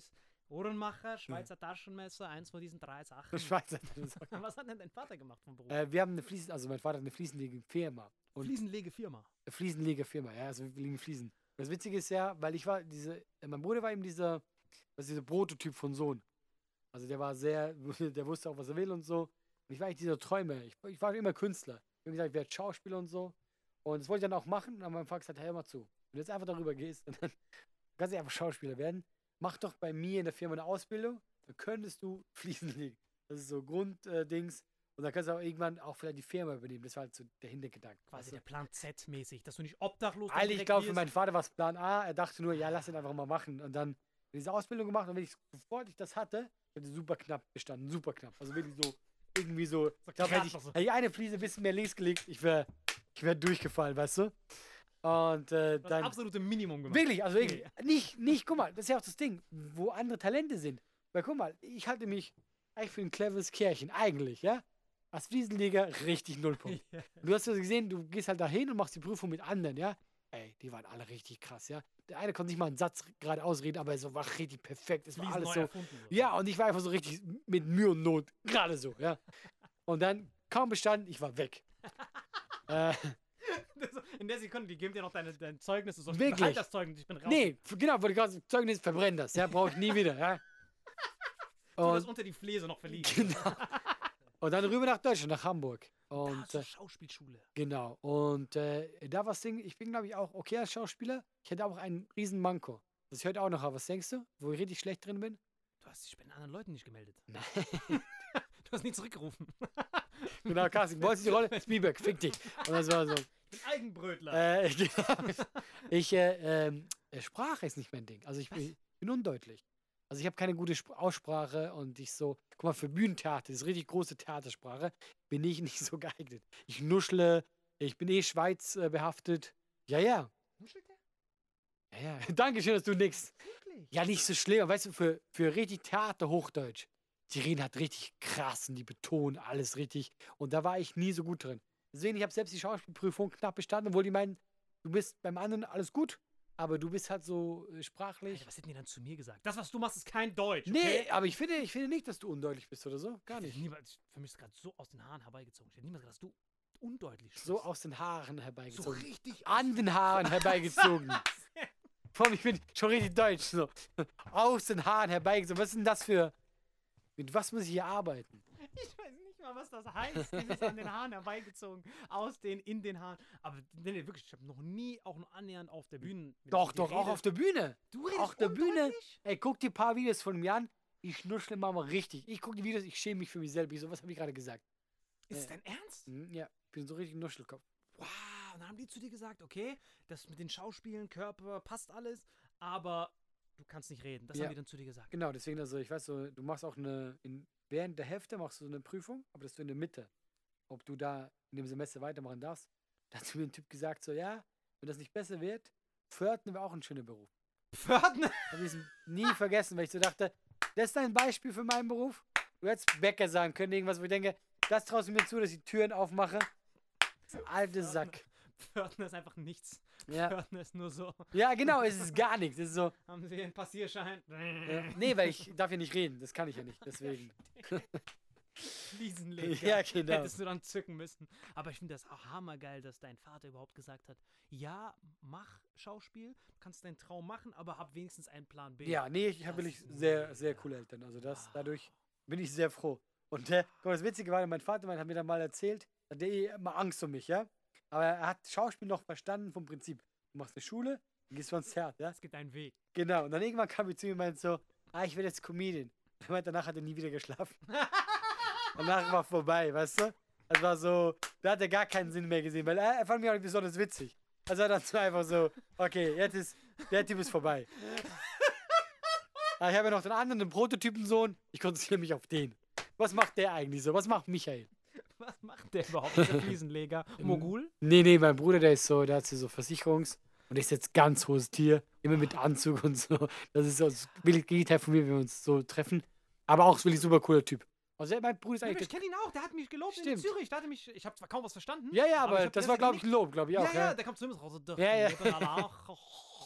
Uhrenmacher, Schweizer Taschenmesser, eins von diesen drei Sachen. Schweizer. Was hat denn dein Vater gemacht vom Beruf? äh, wir haben eine Fliesen, also mein Vater hat eine Fliesenlegefirma. Und Fliesenlegefirma. Fliesenlegefirma, ja, also wir legen Fliesen. Das Witzige ist ja, weil ich war, diese, äh, mein Bruder war eben dieser, was ist dieser Prototyp von Sohn. Also der war sehr, der wusste auch, was er will und so. Und ich war eigentlich dieser Träumer. Ich, ich war immer Künstler. Ich habe gesagt, ich werde Schauspieler und so. Und das wollte ich dann auch machen. Und dann hat mein Vater gesagt, hey, hör mal zu. Wenn du jetzt einfach darüber gehst, und dann kannst du einfach Schauspieler werden. Mach doch bei mir in der Firma eine Ausbildung. Dann könntest du Fliesen legen. Das ist so Grunddings. Und dann kannst du auch irgendwann auch vielleicht die Firma übernehmen. Das war halt so der Hintergedanke. Quasi weißt du? der Plan Z-mäßig, dass du nicht obdachlos Eigentlich, ich direkt glaube, für wirst. meinen Vater war es Plan A. Er dachte nur, ja, lass ihn einfach mal machen. Und dann diese Ausbildung gemacht. Und wenn ich sofort ich das hatte, ich hatte super knapp bestanden. Super knapp. Also wirklich so, irgendwie so. Ich glaube, hätte ich, gerade noch so. hätte ich eine Fliese ein bisschen mehr links gelegt, ich wäre ich wär durchgefallen, weißt du? Und äh, Du hast das dann. absolute Minimum gemacht. Wirklich, also wirklich, Ja. nicht, nicht, guck mal, das ist ja auch das Ding, wo andere Talente sind. Weil guck mal, ich halte mich eigentlich für ein cleveres Kerlchen, eigentlich, ja? Als Fliesenleger richtig Nullpunkt. Ja. Du hast ja gesehen, du gehst halt dahin und machst die Prüfung mit anderen, ja? Ey, die waren alle richtig krass, ja? Der eine konnte nicht mal einen Satz gerade ausreden, aber es war richtig perfekt. Es war Fliesen alles neu so. erfunden. So. Ja, und ich war einfach so richtig mit Mühe und Not, gerade so, ja? Und dann kaum bestanden, ich war weg. äh, In der Sekunde, die geben dir noch deine, dein Zeugnis. So, Wirklich? Halt das Zeugnis, ich bin raus. nee, f- genau, wollte ich gerade sagen, Zeugnis, verbrenn das, ja? Brauche ich nie wieder, ja? Tu das Und, unter die Fläse noch verliehen. genau. Und dann rüber nach Deutschland, nach Hamburg. Ah, Und zur äh, Schauspielschule. genau. Und äh, da war das Ding, ich bin, glaube ich, auch okay als Schauspieler. Ich hätte auch einen riesen Manko. Das hört auch noch auf. Was denkst du? Wo ich richtig schlecht drin bin? Du hast dich bei den anderen Leuten nicht gemeldet. Nein. Du hast nie zurückgerufen. Genau, Casting, wolltest du die Rolle? Spielberg, fick dich. Und das war so. Ich bin Eigenbrötler. Äh, genau. Ich, äh, ähm, äh, Sprache ist nicht mein Ding. Also ich bin, ich bin undeutlich. Also ich habe keine gute Sp Aussprache und ich so, guck mal, für Bühnentheater, das ist richtig große Theatersprache, bin ich nicht so geeignet. Ich nuschle, ich bin eh Schweiz äh, behaftet. Ja, ja. Nuschelt der? Ja, ja. Dankeschön, dass du nix. Wirklich? Ja, nicht so schlimm. Aber weißt du, für, für richtig Theater Hochdeutsch, die reden halt richtig krass und die betonen alles richtig. Und da war ich nie so gut drin. Deswegen, ich habe selbst die Schauspielprüfung knapp bestanden, obwohl die meinen, du bist beim anderen alles gut, aber du bist halt so äh, sprachlich. Alter, was hätten die dann zu mir gesagt? Das, was du machst, ist kein Deutsch. Nee, Okay? aber ich finde, ich finde nicht, dass du undeutlich bist oder so. Gar nicht. Niemals, für mich ist gerade so aus den Haaren herbeigezogen. Ich hätte niemals gedacht, dass du undeutlich sprichst. So aus den Haaren so herbeigezogen. richtig An den Haaren herbeigezogen. Vor allem, ich bin schon richtig deutsch. So. Aus den Haaren herbeigezogen. Was ist denn das für. Mit was muss ich hier arbeiten? Ich weiß nicht mal, was das heißt. Dieses an den Haaren herbeigezogen. Aus den, in den Haaren. Aber nee, nee, wirklich, ich habe noch nie auch nur annähernd auf der Bühne. mit Doch, dir doch, auch geredet. auf der Bühne. Du redest auf der Bühne. undeutlich? Ey, guck dir ein paar Videos von mir an. Ich schnuschle mal mal richtig. Ich gucke die Videos, ich schäme mich für mich selber. Ich so, was habe ich gerade gesagt? Ist Äh. es dein Ernst? Hm, ja, ich bin so richtig Nuschelkopf. Wow, und dann haben die zu dir gesagt, okay, das mit den Schauspielen, Körper, passt alles, aber du kannst nicht reden. Das Ja. haben die dann zu dir gesagt. Genau, deswegen, also ich weiß so, du machst auch eine, in, während der Hälfte machst du so eine Prüfung, aber das ist so in der Mitte. Ob du da in dem Semester weitermachen darfst. Da hat mir ein Typ gesagt, so, ja, wenn das nicht besser wird, Pförtner wäre auch ein schöner Beruf. Pförtner? Habe ich es nie vergessen, weil ich so dachte, das ist ein Beispiel für meinen Beruf. Du hättest Bäcker sagen können, irgendwas, wo ich denke, das traust du mir zu, dass ich Türen aufmache. Das alte Sack. Pförtner ist einfach nichts. Ja. Pförtner ist nur so, Ja, genau, es ist gar nichts. Es ist so, haben sie einen Passierschein? äh, nee, weil ich darf ja nicht reden. Das kann ich ja nicht, deswegen. Fliesenleger. Ja, genau. Hättest du dann zücken müssen. Aber ich finde das auch hammergeil, dass dein Vater überhaupt gesagt hat, ja, mach Schauspiel, du kannst deinen Traum machen, aber hab wenigstens einen Plan B. Ja, nee, ich habe Das wirklich ist sehr, mega. sehr coole Eltern. Also das, Wow. dadurch bin ich sehr froh. Und äh, guck mal, das Witzige war, mein Vater mein, hat mir dann mal erzählt, er hat eh immer Angst um mich, ja. Aber er hat Schauspiel noch verstanden vom Prinzip. Du machst eine Schule, dann gehst du ans Theater, ja. Es gibt einen Weg. Genau. Und dann irgendwann kam ich zu ihm und meinte so, ah, ich werde jetzt Comedian. Er meinte, danach hat er nie wieder geschlafen. Danach war vorbei, weißt du? Das war so, da hat er gar keinen Sinn mehr gesehen, weil er, er fand mich auch nicht besonders witzig. Also dann so einfach so, okay, jetzt ist, der Typ ist vorbei. Aber ich habe ja noch den anderen, den Prototypensohn, ich konzentriere mich auf den. Was macht der eigentlich so? Was macht Michael? Was macht der überhaupt, dieser Fliesenleger? Mogul? Nee, nee, mein Bruder, der ist so, der hat so Versicherungs- und der ist jetzt ganz hohes Tier, immer mit Anzug und so. Das ist so das Gegenteil von mir, wenn wir uns so treffen. Aber auch wirklich super cooler Typ. Also mein Bruder ist Ja, eigentlich... ich kenne ihn auch, der hat mich gelobt in Stimmt. Zürich. Da hatte mich, ich habe zwar kaum was verstanden. Ja, ja, aber ich aber hab das die war, ganze glaube ich, Zeit ein Lob, glaube ich auch. Ja, ja, Ja, der kommt zu mir raus. So, Ja, ja. Leben, aber auch.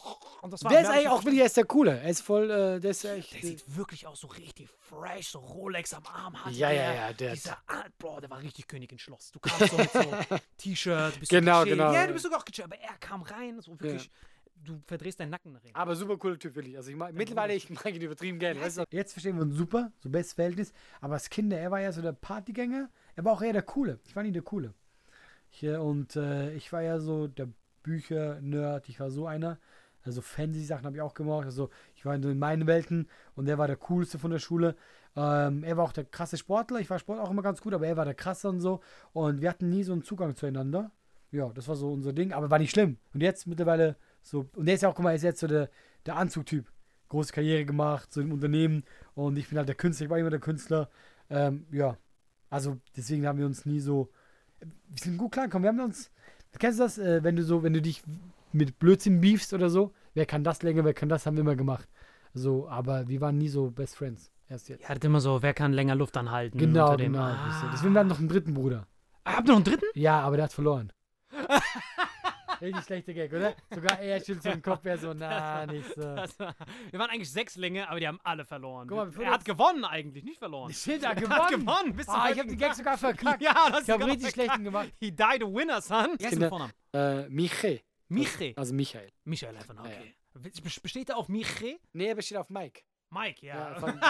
Und das war Der ist eigentlich auch wirklich, er ist der Coole. Er ist voll, äh, der ist echt. Der sieht wirklich auch so richtig fresh, so Rolex am Arm hat. Ja, ja, der, ja, der- Dieser, ah, Bro, der war richtig König in Schloss. Du kamst so mit so T-Shirt, du bist Genau, so gechillt. genau. Ja, du bist sogar auch gechillt, aber er kam rein, so wirklich, du verdrehst deinen Nacken nach hinten. Aber super cooler Typ, wirklich. Also ich mag, mittlerweile, ich mag ihn übertrieben gerne. Ja, Weißt du? Jetzt verstehen wir uns super, so bestes Verhältnis. Aber als Kinder, er war ja so der Partygänger. Er war auch eher der Coole. Ich war nie der Coole. Ich, äh, und äh, ich war ja so der Bücher-Nerd. Ich war so einer. Also Fantasy-Sachen habe ich auch gemacht. Also ich war in meinen Welten und er war der Coolste von der Schule. Ähm, er war auch der krasse Sportler. Ich war Sport auch immer ganz gut, aber er war der krasse und so. Und wir hatten nie so einen Zugang zueinander. Ja, das war so unser Ding, aber war nicht schlimm. Und jetzt mittlerweile so, und der ist ja auch, guck mal, er ist jetzt so der, der Anzugtyp. Große Karriere gemacht, so im Unternehmen. Und ich bin halt der Künstler, ich war immer der Künstler. Ähm, ja, also deswegen haben wir uns nie so, wir sind gut klargekommen. Wir haben uns, kennst du das, äh, wenn du so, wenn du dich mit Blödsinn beefst oder so? Wer kann das länger, wer kann das, haben wir immer gemacht. So, aber wir waren nie so Best Friends. Erst jetzt. Ihr hattet immer so, wer kann länger Luft anhalten? Genau, unter dem, genau. Ah. Deswegen wir haben noch einen dritten Bruder. Ah, habt ihr noch einen dritten? Ja, aber der hat verloren. Richtig schlechter Gag, oder? Sogar er schüttelt so den Kopf, er so, na, nicht so. Das war, wir waren eigentlich sechs Länge, aber die haben alle verloren. Guck mal, bevor er du hat gewonnen eigentlich, nicht verloren. Shit, er hat Er hat gewonnen. gewonnen. Bis zum Ah, ich heutigen hab den Gag Tag. sogar verkackt. Ja, das Ich habe richtig schlechten gemacht. He died a winner, son. Wie heißt der Kinder- Vornamen? Äh, Miche. Miche. Also Michael. Michael einfach, noch, Ja, okay. Bes- Besteht er auf Miche? Nee, er besteht auf Mike. Mike, ja. Ja, von-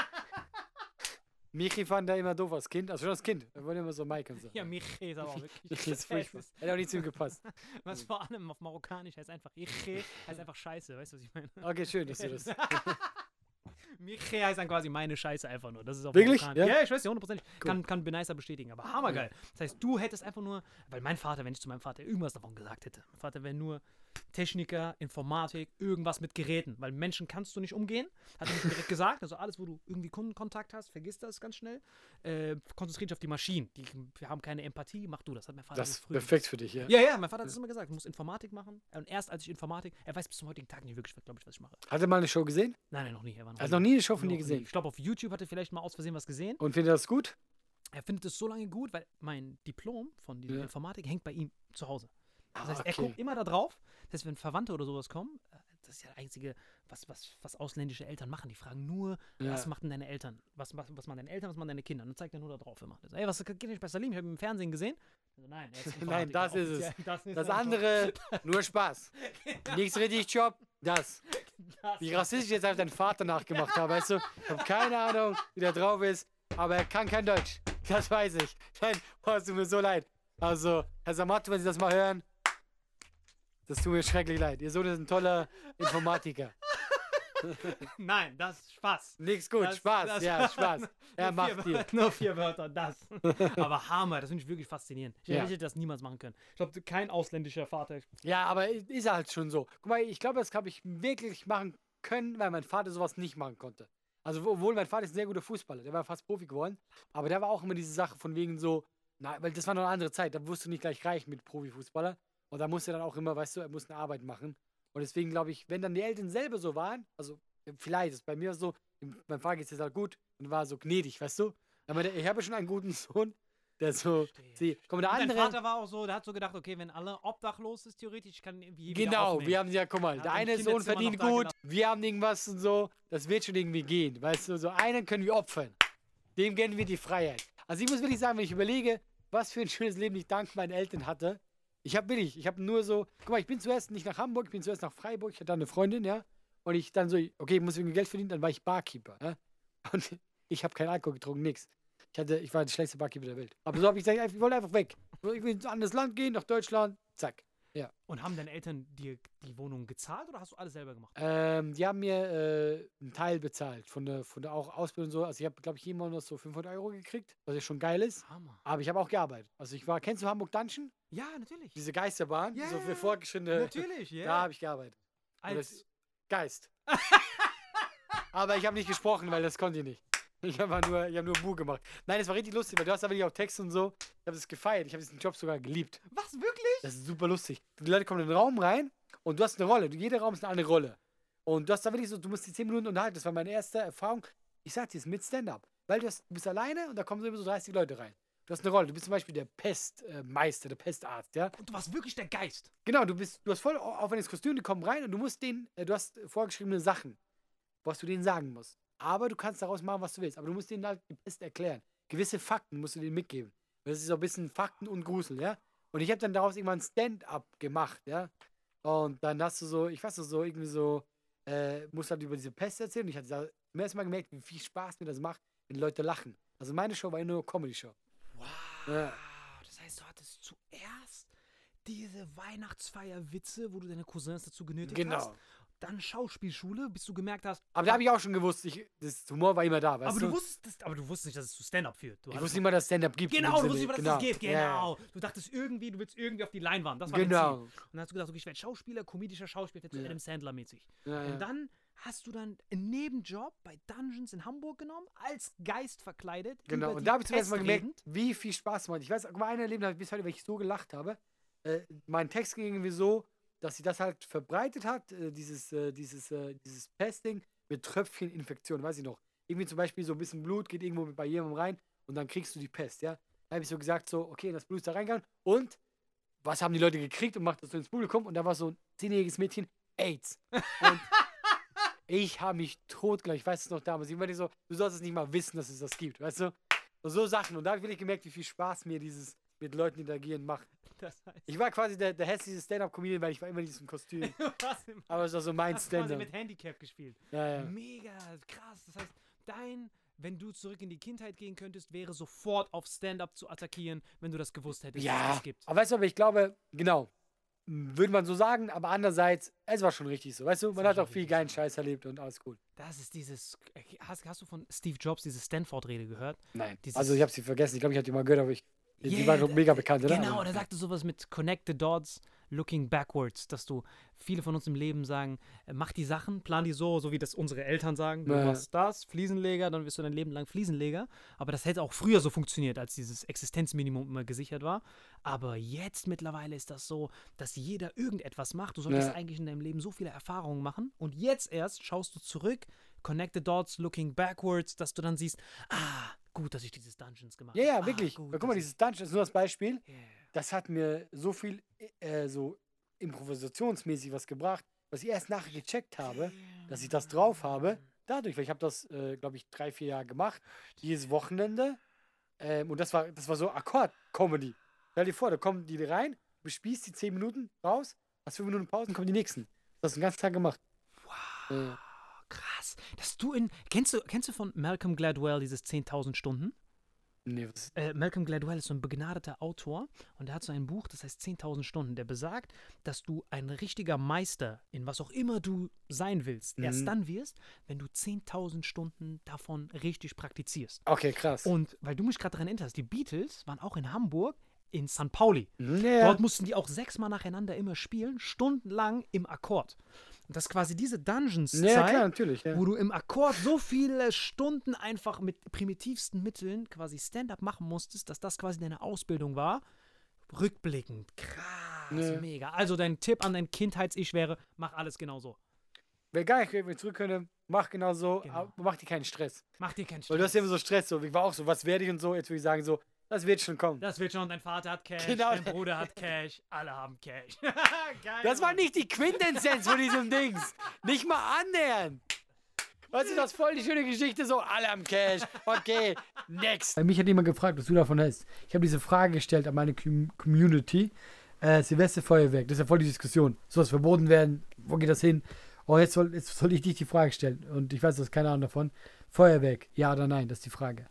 Michi fand er immer doof als Kind, also schon als Kind. Er wollte immer so Mike und so. Ja, Miche ist aber auch wirklich. Michi ist Es furchtbar. ist- Hätte auch nicht zu ihm gepasst. Was vor allem auf Marokkanisch heißt einfach Iche, heißt einfach Scheiße, weißt du, was ich meine? Okay, schön, dass du das. Miche heißt dann quasi meine Scheiße einfach nur. Das ist auf Wirklich? Marokkanisch. Ja? Ja, ich weiß ja, hundertprozentig. Cool. Kann, kann Beneiser bestätigen, aber hammergeil. Das heißt, du hättest einfach nur, weil mein Vater, wenn ich zu meinem Vater irgendwas davon gesagt hätte, mein Vater wäre nur Techniker, Informatik, irgendwas mit Geräten, weil Menschen kannst du nicht umgehen, hat er mir schon direkt gesagt, also alles, wo du irgendwie Kundenkontakt hast, vergiss das ganz schnell, äh, konzentriere dich auf die Maschinen, die wir haben keine Empathie, mach du das, hat mein Vater Das so ist früh perfekt für dich, ja. Ja, ja, mein Vater hat das immer gesagt, du musst Informatik machen. Und erst als ich Informatik, er weiß bis zum heutigen Tag nicht wirklich, glaube ich, was ich mache. Hat er mal eine Show gesehen? Nein, nein, noch nie. Er war noch Hast noch nie eine Show von noch dir gesehen? nie. Ich glaube, auf YouTube hat er vielleicht mal aus Versehen was gesehen. Und findet er das gut? Er findet es so lange gut, weil mein Diplom von dieser Ja. Informatik hängt bei ihm zu Hause. Das Ah, heißt, er okay. guckt immer da drauf. Das heißt, wenn Verwandte oder sowas kommen, äh, das ist ja das Einzige, was, was, was ausländische Eltern machen. Die fragen nur, Ja. was macht denn deine Eltern? Was, was, was machen deine Eltern, was machen deine Kinder? Und dann zeigt er nur da drauf immer. Das, ey, was geht nicht bei Salim? Ich habe ihn im Fernsehen gesehen. Also, nein, er ist Nein, das ist es. Informatiker, offiziell. Das ist er. andere, nur Spaß. Nichts richtig Job, das. Das Wie ist- rassistisch ich jetzt einfach deinen Vater nachgemacht habe, weißt du? Ich habe keine Ahnung, wie der drauf ist, aber er kann kein Deutsch. Das weiß ich. Nein, oh, es tut mir so leid. Also, Herr Samato, wenn Sie das mal hören, das tut mir schrecklich leid. Ihr Sohn ist ein toller Informatiker. Nein, das ist Spaß. Nix gut, Das- Spaß, das- ja, Spaß. Er Nur macht vier dir. Wörter, Nur vier Wörter, das. Aber Hammer, das finde ich wirklich faszinierend. Ich Ja. hätte das niemals machen können. Ich glaube, kein ausländischer Vater. Ja, aber ist halt schon so. Guck mal, ich glaube, das habe ich wirklich machen können, weil mein Vater sowas nicht machen konnte. Also, obwohl mein Vater ist ein sehr guter Fußballer, der war fast Profi geworden, aber der war auch immer diese Sache von wegen so, na, weil das war noch eine andere Zeit, da wusste du nicht gleich reichen mit Profifußballer und da musste er dann auch immer, weißt du, er musste eine Arbeit machen. Und deswegen glaube ich, wenn dann die Eltern selber so waren, also vielleicht ist bei mir so, mein Vater geht es jetzt halt gut und war so gnädig, weißt du? Aber der, ich habe schon einen guten Sohn, der so, Verstehe. sieh, guck mal, der Und dein andere. Vater war auch so, der hat so gedacht, okay, wenn alle obdachlos ist, theoretisch kann irgendwie jeder Genau, aufnehmen. wir haben ja, guck mal, Ja, der dein eine Sohn Kinderzimmer verdient noch da gut, gelassen. wir haben irgendwas und so, das wird schon irgendwie gehen, weißt du, so einen können wir opfern, dem gönnen wir die Freiheit. Also ich muss wirklich sagen, wenn ich überlege, was für ein schönes Leben ich dank meinen Eltern hatte, ich habe wirklich, ich habe nur so, guck mal, ich bin zuerst nicht nach Hamburg, ich bin zuerst nach Freiburg, ich hatte da eine Freundin, ja, und ich dann so, okay, ich muss irgendwie Geld verdienen, dann war ich Barkeeper, ja, und ich habe keinen Alkohol getrunken, nix. Ich, hatte, ich war der schlechteste Barkeeper der Welt. Aber so habe ich gesagt, ich wollte einfach weg. Ich will in ein anderes Land gehen, nach Deutschland, zack. Und haben deine Eltern dir die Wohnung gezahlt oder hast du alles selber gemacht? Ähm, die haben mir äh, einen Teil bezahlt von der, von der auch Ausbildung und so. Also ich habe, glaube ich, jeden Monat so fünfhundert Euro gekriegt, was ja schon geil ist. Hammer. Aber ich habe auch gearbeitet. Also ich war, kennst du Hamburg Dungeon? Ja, natürlich. Diese Geisterbahn, Ja, so ja, für ja. fortgeschrittene. Natürlich, ja. Da habe ich gearbeitet. Und Als, das Geist. Aber ich habe nicht gesprochen, weil das konnte ich nicht. Ich habe nur, ich hab nur Bu gemacht. Nein, das war richtig lustig, weil du hast aber nicht auch Text und so. Ich habe das gefeiert. Ich habe diesen Job sogar geliebt. was, wirklich? Das ist super lustig. Die Leute kommen in den Raum rein und du hast eine Rolle. Jeder Raum ist eine andere Rolle. Und du hast da wirklich so, du musst die zehn Minuten unterhalten. Das war meine erste Erfahrung. Ich sag dir, es mit Stand-up. Weil du, hast, du bist alleine und da kommen so immer so dreißig Leute rein. Du hast eine Rolle. Du bist zum Beispiel der Pestmeister, der Pestarzt, ja? Und du warst wirklich der Geist. Genau, du bist, du hast voll aufwendiges Kostüm, die kommen rein und du musst denen, äh, du hast vorgeschriebene Sachen, was du denen sagen musst. Aber du kannst daraus machen, was du willst. Aber du musst denen halt die Pest erklären. Gewisse Fakten musst du denen mitgeben. Das ist so ein bisschen Fakten und Grusel, ja? Und ich habe dann daraus irgendwann ein Stand-up gemacht, ja? Und dann hast du so, ich weiß nicht, so irgendwie so, äh, musst halt über diese Pest erzählen. Und ich hatte zum ersten Mal gemerkt, wie viel Spaß mir das macht, wenn die Leute lachen. Also meine Show war nur Comedy-Show. Wow. Ja. Das heißt, du hattest zuerst diese Weihnachtsfeier-Witze, wo du deine Cousins dazu genötigt Genau. hast. Dann Schauspielschule, bis du gemerkt hast. Aber da habe ich auch schon gewusst, ich, das Humor war immer da, weißt Aber du? du wusstest, aber du wusstest nicht, dass es zu Stand-up führt. Du Ich hattest wusste nicht mal, dass es Stand-up gibt. in Genau, dem du wusstest Sinne. nicht, dass es geht. Ja, ja. Genau. Du dachtest irgendwie, du willst irgendwie auf die Leinwand. Das war Genau. dein Ziel. Und dann hast du gedacht, okay, ich werde Schauspieler, komedischer Schauspieler, jetzt so Ja. Adam Sandler-mäßig. Ja, ja. Und dann hast du dann einen Nebenjob bei Dungeons in Hamburg genommen, als Geist verkleidet. Genau, über und die da habe ich zum ersten Mal Pest gemerkt, redend. wie viel Spaß es macht. Ich weiß, guck mal, ein Erleben habe ich bis heute, weil ich so gelacht habe. Äh, mein Text ging irgendwie so, dass sie das halt verbreitet hat, äh, dieses, äh, dieses, äh, dieses Pesting mit Tröpfcheninfektion, weiß ich noch. Irgendwie zum Beispiel so ein bisschen Blut geht irgendwo bei jemandem rein und dann kriegst du die Pest, ja. Da habe ich so gesagt, so, okay, in das Blut ist da reingegangen und was haben die Leute gekriegt und macht das so ins Publikum und da war so ein zehnjähriges Mädchen, AIDS. Und ich habe mich totgelacht, ich weiß es noch damals. Ich meine so, du sollst es nicht mal wissen, dass es das gibt, weißt du? Und so Sachen. Und da habe ich wirklich gemerkt, wie viel Spaß mir dieses mit Leuten interagieren macht. Das heißt, Ich war quasi der, der hässliche Stand-Up-Comedian, weil ich war immer in diesem Kostüm. du hast im- Aber es war so mein hast quasi Stand-Up. mit Handicap gespielt. Ja, ja. Mega krass. Das heißt, dein, wenn du zurück in die Kindheit gehen könntest, wäre sofort auf Stand-up zu attackieren, wenn du das gewusst hättest, dass es Ja, das gibt. aber weißt du, aber ich glaube, genau, m, würde man so sagen, aber andererseits, es war schon richtig so, weißt du, man war hat schon auch viel richtig geilen so. Scheiß erlebt und alles cool. Das ist dieses. Hast, hast du von Steve Jobs diese Stanford-Rede gehört? Nein, Dieses- also ich habe sie vergessen, ich glaube, ich habe die mal gehört, aber ich, die Yeah, war doch mega bekannt, oder? Genau, Aber- der sagte sowas mit Connect the Dots, Looking Backwards, dass du, viele von uns im Leben sagen, äh, mach die Sachen, plan die so, so wie das unsere Eltern sagen. Du Ja. machst das, Fliesenleger, dann wirst du dein Leben lang Fliesenleger. Aber das hätte auch früher so funktioniert, als dieses Existenzminimum immer gesichert war. Aber jetzt mittlerweile ist das so, dass jeder irgendetwas macht. Du solltest Ja. eigentlich in deinem Leben so viele Erfahrungen machen. Und jetzt erst schaust du zurück, Connect the Dots, Looking Backwards, dass du dann siehst, ah, gut, dass ich dieses Dungeons gemacht Ja, habe. ja, ah, wirklich. gut, Guck mal, dass dieses Dungeon ist nur das Beispiel. ich- Yeah. Das hat mir so viel äh, so improvisationsmäßig was gebracht, was ich erst nachher gecheckt habe, dass ich das drauf habe. Dadurch, weil ich habe das, äh, glaube ich, drei, vier Jahre gemacht, jedes Wochenende. Ähm, und das war, das war so Akkord-Comedy. Stell dir vor, da kommen die rein, bespielst die zehn Minuten raus, hast fünf Minuten Pause, kommen die nächsten. Das hast du den ganzen Tag gemacht. Wow. Äh, Krass. Dass du in. Kennst du, kennst du von Malcolm Gladwell dieses zehntausend Stunden? nee, was, Äh, Malcolm Gladwell ist so ein begnadeter Autor und der hat so ein Buch, das heißt zehntausend Stunden. Der besagt, dass du ein richtiger Meister in was auch immer du sein willst, erst Mhm. dann wirst, wenn du zehntausend Stunden davon richtig praktizierst. okay, krass. Und weil du mich gerade daran erinnerst, die Beatles waren auch in Hamburg in Sankt Pauli. ja. Dort mussten die auch sechsmal nacheinander immer spielen, stundenlang im Akkord. Und das ist quasi diese Dungeons-Zeit, ja, klar, natürlich. Ja. wo du im Akkord so viele Stunden einfach mit primitivsten Mitteln quasi Stand-up machen musstest, dass das quasi deine Ausbildung war. Rückblickend, krass, Ja. mega. Also dein Tipp an dein Kindheits-Ich wäre, mach alles genauso. Wäre geil, wenn wir zurück können, mach genau so, Genau. aber mach dir keinen Stress. Mach dir keinen Stress. Weil du hast ja immer so Stress, so, ich war auch so, was werde ich und so, jetzt würde ich sagen so, das wird schon kommen. Das wird schon, dein Vater hat Cash, Genau. dein Bruder hat Cash, alle haben Cash. Geil, Das war Mann. nicht die Quintessenz von diesem Dings. Nicht mal annähernd. Weißt du, das ist voll die schöne Geschichte, so alle am Cash. Okay, next. Mich hat jemand gefragt, was du davon hältst. Ich habe diese Frage gestellt an meine Com- Community. Äh, Silvesterfeuerwerk, das ist ja voll die Diskussion. Soll es verboten werden? Wo geht das hin? Oh, jetzt soll, jetzt soll ich dich die Frage stellen. Und ich weiß, du hast keine Ahnung davon. Feuerwerk, ja oder nein? Das ist die Frage.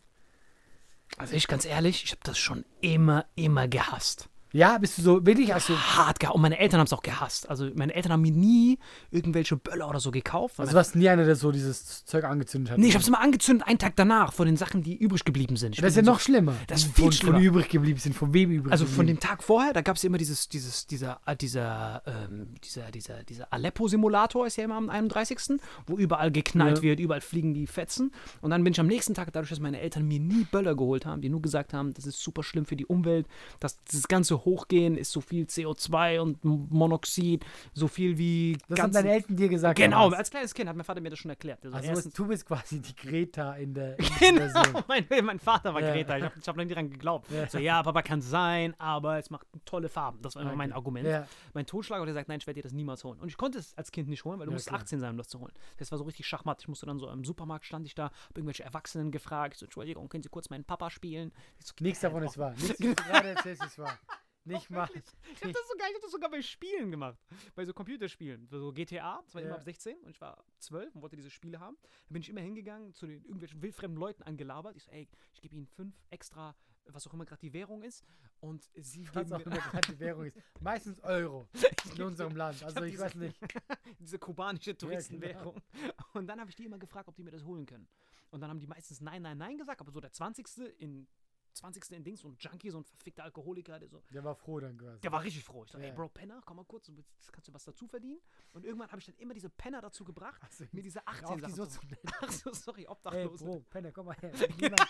Also ich ganz ehrlich, ich habe das schon immer, immer gehasst. Ja, bist du so, wirklich? Also, Hart gehasst. Und meine Eltern haben es auch gehasst. Also meine Eltern haben mir nie irgendwelche Böller oder so gekauft. also warst nie einer, der so dieses Zeug angezündet hat? Nee, ich hab's immer angezündet, einen Tag danach, von den Sachen, die übrig geblieben sind. Ich Das ist ja bin so- noch schlimmer. Das ist viel von, schlimmer. Von übrig geblieben sind, von wem übrig Also von geblieben? dem Tag vorher, da gab es ja immer dieses, dieses, dieser, äh, dieser, ähm, dieser, dieser, dieser Aleppo-Simulator ist ja immer am einunddreißigsten wo überall geknallt Ja. wird, überall fliegen die Fetzen. Und dann bin ich am nächsten Tag, dadurch, dass meine Eltern mir nie Böller geholt haben, die nur gesagt haben, das ist super schlimm für die Umwelt, dass dieses ganze Preise hochgehen, ist so viel C O zwei und Monoxid, so viel wie Das haben deine Eltern dir gesagt. Genau, damals. als kleines Kind hat mein Vater mir das schon erklärt. Also, Also erstens, du bist quasi die Greta in der, in der genau, Version. mein, mein Vater war Ja. Greta. Ich habe ich hab noch nie dran geglaubt. Ja. So, ja, Papa, kann sein, aber es macht tolle Farben. Das war immer mein Okay. Argument. Ja. Mein Totschlag hat gesagt, nein, ich werde dir das niemals holen. Und ich konnte es als Kind nicht holen, weil du Ja, musst klar. achtzehn sein, um das zu holen. Das war so richtig Schachmatt. Ich musste dann so im Supermarkt, stand ich da, habe irgendwelche Erwachsenen gefragt, so, Entschuldigung, können Sie kurz meinen Papa spielen? Ich so, Nichts davon "Äh, ist wahr. Nichts, was du gerade erzählst, ist wahr. Nicht mal. Ich hab das sogar, ich hab das sogar bei Spielen gemacht. Bei so Computerspielen. So G T A, das war Ja. immer ab sechzehn und ich war zwölf und wollte diese Spiele haben. Dann bin ich immer hingegangen, zu den irgendwelchen wildfremden Leuten angelabert. Ich so, ey, ich gebe ihnen fünf extra, was auch immer gerade die Währung ist. Und sie Was geben auch mir immer gerade die Währung ist. Meistens Euro in unserem Land. Also hab ich diese- weiß nicht. diese kubanische genau. Touristenwährung. Und dann habe ich die immer gefragt, ob die mir das holen können. Und dann haben die meistens nein, nein, nein gesagt, aber so der zwanzigste in zwanzigste in Dings, so ein Junkie, so ein verfickter Alkoholiker, der so, Der war froh dann quasi. der war richtig froh. Ich so, ey Ja. Bro, Penner, komm mal kurz, du willst- kannst du was dazu verdienen? Und irgendwann habe ich dann immer diese Penner dazu gebracht, Also, mir diese hör auf, achtzehn die Sachen so zu zu nennen. Ach so, sorry, Ey, Obdachlose. Bro, Penner, komm mal her. Niemand-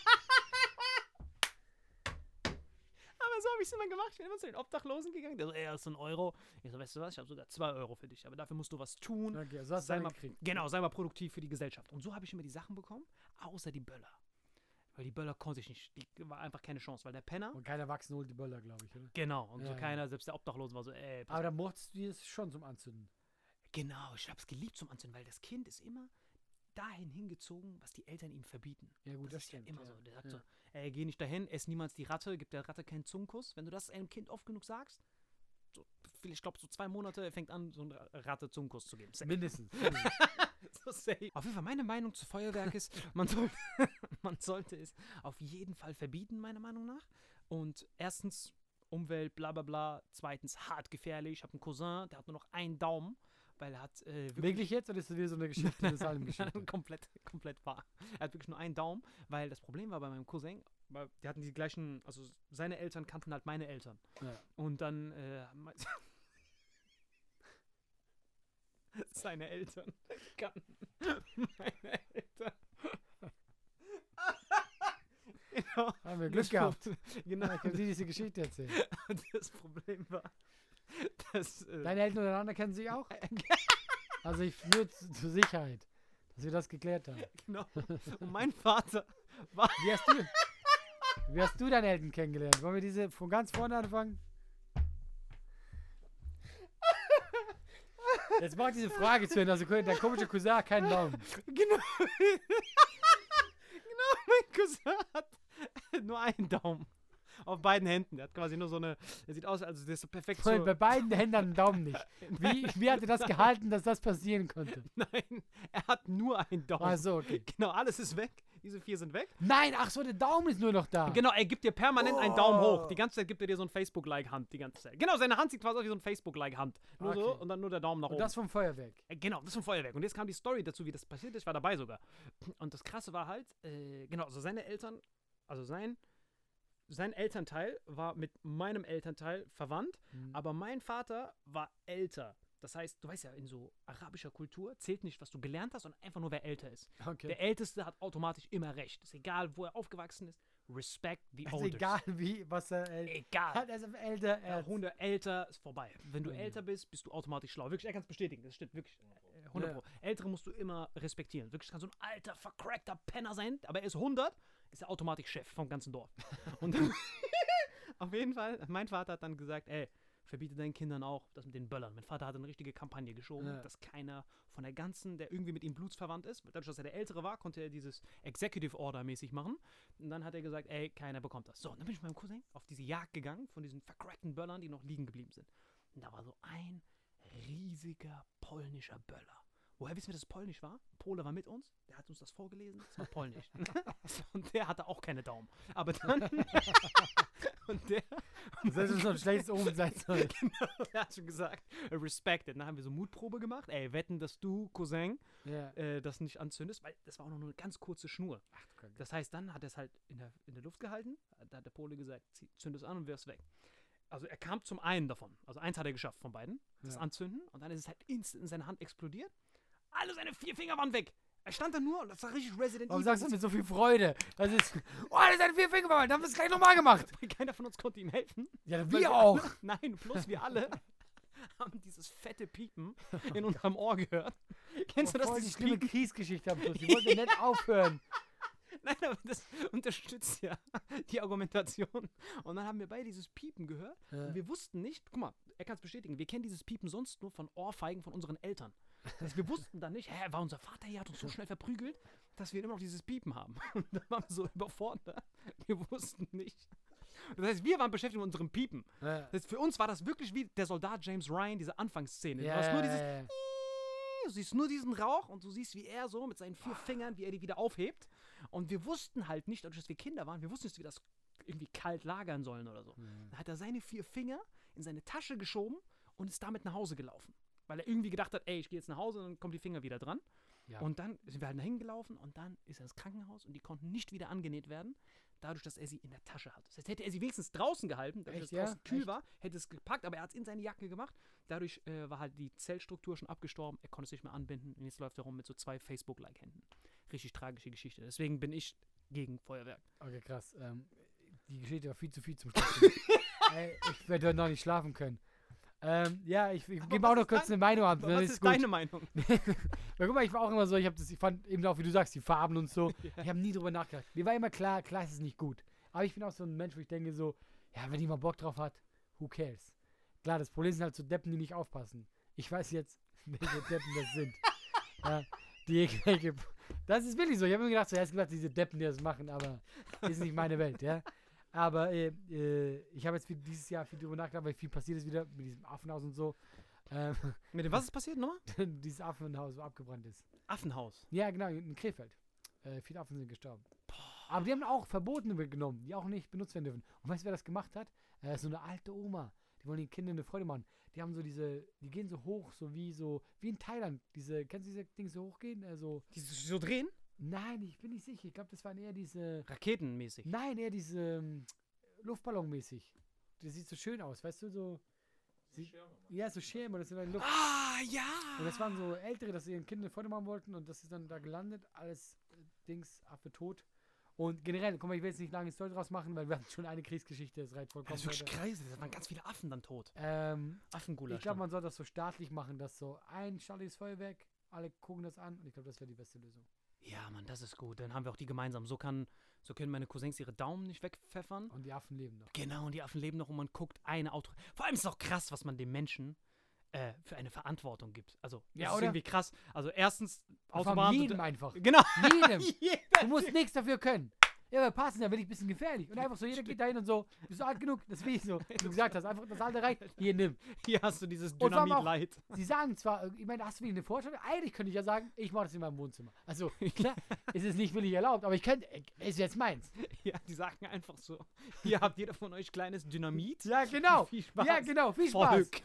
Aber so habe ich es immer gemacht. Ich bin immer zu den Obdachlosen gegangen. Der so, ey, das ist ein Euro. Ich so, weißt du was, ich habe sogar zwei Euro für dich. Aber dafür musst du was tun. Okay, so hast du sei dann mal, gekriegt. genau, sei mal produktiv für die Gesellschaft. Und so habe ich immer die Sachen bekommen, außer die Böller. Weil die Böller konnte ich nicht. Die war einfach keine Chance, weil der Penner. Und kein Erwachsener holt die Böller, glaube ich, oder? Genau. Und Ja, so ja. keiner, selbst der Obdachlose war so, ey, pass Aber da mochtest du es schon zum Anzünden. Genau, ich hab's geliebt zum Anzünden, weil das Kind ist immer dahin hingezogen, was die Eltern ihm verbieten. Ja, gut, das, ist ja stimmt. immer ja. so. Der sagt Ja. so, ey, geh nicht dahin, ess niemals die Ratte, gib der Ratte keinen Zungenkuss. Wenn du das einem Kind oft genug sagst, so, ich glaube, so zwei Monate, er fängt an, so eine Ratte Zungenkuss zu geben. Safe. Mindestens. mindestens. So safe. Auf jeden Fall, meine Meinung zu Feuerwerk ist, man, soll, man sollte es auf jeden Fall verbieten, meiner Meinung nach. Und erstens, Umwelt, bla bla bla. Zweitens, hart gefährlich. Ich habe einen Cousin, der hat nur noch einen Daumen, weil er hat äh, wirklich Wirklich jetzt oder ist das wieder so eine Geschichte, eine Salmgeschichte? komplett, komplett wahr. Er hat wirklich nur einen Daumen, weil das Problem war bei meinem Cousin, weil die hatten die gleichen, also seine Eltern kannten halt meine Eltern. Ja. Und dann äh, me- seine Eltern kannten meine Eltern. Genau. Haben wir Glück Das gehabt. Pro- Genau. Ja, ich kann dir diese Geschichte erzählen. Das Problem war, dass äh, Deine Eltern untereinander kennen sich auch? Also ich nur zu, zur Sicherheit, dass wir das geklärt haben. genau. Und mein Vater war Wie hast du, wie hast du deine Eltern kennengelernt? Wollen wir diese von ganz vorne anfangen? Jetzt mach diese Frage zu Ende. Also dein komischer Cousin hat keinen Daumen. Genau. Genau, mein Cousin hat nur einen Daumen. Auf beiden Händen. Der hat quasi nur so eine. Der sieht aus, als der ist so perfekt Bei so. beiden Händen einen Daumen nicht. Wie, wie hat er das gehalten, dass das passieren konnte? Nein, er hat nur einen Daumen. Ach so, okay. Genau, alles ist weg. Diese vier sind weg. Nein, ach so, der Daumen ist nur noch da. Genau, er gibt dir permanent einen Daumen Oh. hoch. Die ganze Zeit gibt er dir so ein Facebook-Like-Hand. Die ganze Zeit. Genau, seine Hand sieht quasi aus wie so ein Facebook-Like-Hand. Nur so Okay. und dann nur der Daumen nach Und oben. das vom Feuerwerk. Äh, Genau, das ist ein Feuerwerk. Und jetzt kam die Story dazu, wie das passiert ist. Ich war dabei sogar. Und das Krasse war halt, äh, genau, also seine Eltern, also sein, sein Elternteil war mit meinem Elternteil verwandt, Mhm. aber mein Vater war älter. Das heißt, du weißt ja, in so arabischer Kultur zählt nicht, was du gelernt hast, sondern einfach nur, wer älter ist. Okay. Der Älteste hat automatisch immer recht. Ist egal, wo er aufgewachsen ist. Respect the Also oldest. egal wie, was er äl- Egal. hat, er ist älter, er Jahrhundert älter ist vorbei. Wenn du Mhm. älter bist, bist du automatisch schlau. Wirklich, er kann es bestätigen. Das stimmt wirklich. äh, hundert Ja. Pro. Ältere musst du immer respektieren. Wirklich, kann so ein alter, vercrackter Penner sein, aber er ist hundert, ist er automatisch Chef vom ganzen Dorf. Und dann, auf jeden Fall, mein Vater hat dann gesagt, ey, verbiete deinen Kindern auch das mit den Böllern. Mein Vater hat eine richtige Kampagne geschoben, Ja. dass keiner von der ganzen, der irgendwie mit ihm blutsverwandt ist, dadurch, dass er der Ältere war, konnte er dieses Executive Order mäßig machen. Und dann hat er gesagt, ey, keiner bekommt das. So, und dann bin ich mit meinem Cousin auf diese Jagd gegangen von diesen vercrackten Böllern, die noch liegen geblieben sind. Und da war so ein riesiger polnischer Böller. Woher wissen wir, dass es polnisch war? Ein Pole war mit uns, der hat uns das vorgelesen, das war polnisch. Und der hatte auch keine Daumen. Aber dann. und der. Das ist so ein schlechtes Omen sein soll. Genau, er hat schon gesagt, respected. Dann haben wir so Mutprobe gemacht. Ey, wetten, dass du, Cousin, Ja. äh, das nicht anzündest, weil das war auch noch nur eine ganz kurze Schnur. Ach, du Kacke. Das heißt, dann hat er es halt in der, in der Luft gehalten. Da hat der Pole gesagt, zieh- zünd es an und wirf's weg. Also er kam zum einen davon. Also eins hat er geschafft von beiden, das Ja. Anzünden. Und dann ist es halt instant in seine Hand explodiert. Alle seine vier Finger waren weg. Er stand da nur und das war richtig Resident Warum Evil. sagst du das mit so viel Freude? Das ist, oh, das ist ein vier Finger, dann haben wir es gleich nochmal gemacht. Keiner von uns konnte ihm helfen. Ja, Weil wir auch. Alle, nein, bloß wir alle haben dieses fette Piepen in unserem Ohr gehört. Kennst du das, Voll die dieses schlimme Piepen? Kriegsgeschichte am Schluss. Die wollte nicht aufhören. Nein, aber das unterstützt ja die Argumentation. Und dann haben wir beide dieses Piepen gehört. Ja. Und wir wussten nicht, guck mal, er kann es bestätigen, wir kennen dieses Piepen sonst nur von Ohrfeigen von unseren Eltern. Also wir wussten dann nicht, hä, war unser Vater hier, hat uns so schnell verprügelt, dass wir immer noch dieses Piepen haben. Und dann waren wir so überfordert. Wir wussten nicht. Das heißt, wir waren beschäftigt mit unserem Piepen. Ja. Das heißt, für uns war das wirklich wie der Soldat James Ryan, diese Anfangsszene. Ja, Du hast nur dieses, ja, ja. du siehst nur diesen Rauch und du siehst, wie er so mit seinen vier Fingern, wie er die wieder aufhebt. Und wir wussten halt nicht, dadurch, dass wir Kinder waren, wir wussten nicht, wie wir das irgendwie kalt lagern sollen oder so. Mhm. Dann hat er seine vier Finger in seine Tasche geschoben und ist damit nach Hause gelaufen. Weil er irgendwie gedacht hat, ey, ich gehe jetzt nach Hause und dann kommen die Finger wieder dran. Ja. Und dann sind wir halt dahin gelaufen und dann ist er ins Krankenhaus und die konnten nicht wieder angenäht werden, dadurch, dass er sie in der Tasche hat. Das heißt, hätte er sie wenigstens draußen gehalten, dadurch, Echt, dass es ja? draußen kühl Echt? war, hätte es gepackt, aber er hat es in seine Jacke gemacht. Dadurch äh, war halt die Zellstruktur schon abgestorben, er konnte es nicht mehr anbinden und jetzt läuft er rum mit so zwei Facebook-Like-Händen. Richtig tragische Geschichte. Deswegen bin ich gegen Feuerwerk. Okay, krass. Ähm, die Geschichte war viel zu viel zum Schluss. Ey, ich werde heute noch nicht schlafen können. Ähm, ja, ich, ich Aber gebe was auch noch ist kurz dein- eine Meinung ab. Was das ist, ist gut. deine Meinung? Weil, guck mal, ich war auch immer so, ich, hab das, ich fand eben auch, wie du sagst, die Farben und so. Ja. Ich habe nie drüber nachgedacht. Mir war immer klar, klar ist es nicht gut. Aber ich bin auch so ein Mensch, wo ich denke so, ja, wenn jemand Bock drauf hat, who cares? Klar, das Problem sind halt so Deppen, die nicht aufpassen. Ich weiß jetzt, welche Deppen das sind. Ja, die irgendwelche, das ist wirklich so. Ich habe mir gedacht, so, ja, es gibt halt diese Deppen, die das machen, aber ist nicht meine Welt, ja. Aber äh, äh, ich habe jetzt viel, dieses Jahr viel drüber nachgedacht, weil viel passiert ist wieder mit diesem Affenhaus und so. Ähm, Mit dem, was ist passiert nochmal? dieses Affenhaus, wo abgebrannt ist. Affenhaus. Ja, genau, in Krefeld. Äh, viele Affen sind gestorben. Aber die haben auch Verbotene genommen, die auch nicht benutzt werden dürfen. Und weißt du, wer das gemacht hat? Äh, so eine alte Oma. Die wollen den Kindern eine Freude machen. Die haben so diese, die gehen so hoch, so wie so, wie in Thailand. Diese, kennst du diese Dinge so hochgehen? Also, Die so drehen? nein, ich bin nicht sicher. Ich glaube, das waren eher diese, Raketenmäßig. nein, eher diese ähm, Luftballonmäßig. Das sieht so schön aus, weißt du, so. Sie, ja, so Schirme, das sind dann Luft. Ah, ja! Und das waren so Ältere, dass sie ihren Kindern eine Freude machen wollten und das ist dann da gelandet, alles äh, Dings, Affe tot. Und generell, guck mal, ich will jetzt nicht lange Story draus machen, weil wir haben schon eine Kriegsgeschichte, das reicht vollkommen. Das ist wirklich weiter. crazy. Da waren ganz viele Affen dann tot. ähm, Affengulasch. ich glaube, man soll das so staatlich machen, dass so ein staatliches Feuerwerk, alle gucken das an und ich glaube, das wäre die beste Lösung. Ja, Mann, das ist gut. Dann haben wir auch die gemeinsam. So, kann, so können meine Cousins ihre Daumen nicht wegpfeffern. Und die Affen leben noch. Genau, und die Affen leben noch und man guckt eine Auto. Vor allem ist es auch krass, was man dem Menschen äh, für eine Verantwortung gibt. Also, das Ja, ist oder? irgendwie krass. Also, erstens, Von Autobahn. jedem einfach. Genau. Jedem. Jeder. Du musst nichts dafür können. Ja, aber passen, da bin ich ein bisschen gefährlich. Und einfach so, jeder geht dahin und so, bist du alt genug? Das will ich so. Wie du gesagt hast, einfach das Alte reicht. Hier, nimm. Hier hast du dieses Und vor allem auch- Dynamit-Light. Sie sagen zwar, ich meine, hast du wirklich eine Vorstellung? Eigentlich könnte ich ja sagen, ich mache das in meinem Wohnzimmer. Also, klar, ist es nicht willig erlaubt, aber ich könnte, ist jetzt meins. Ja, die sagen einfach so: Hier habt jeder von euch kleines Dynamit. Ja, genau. Viel Spaß. Ja, genau, viel Spaß. Volk.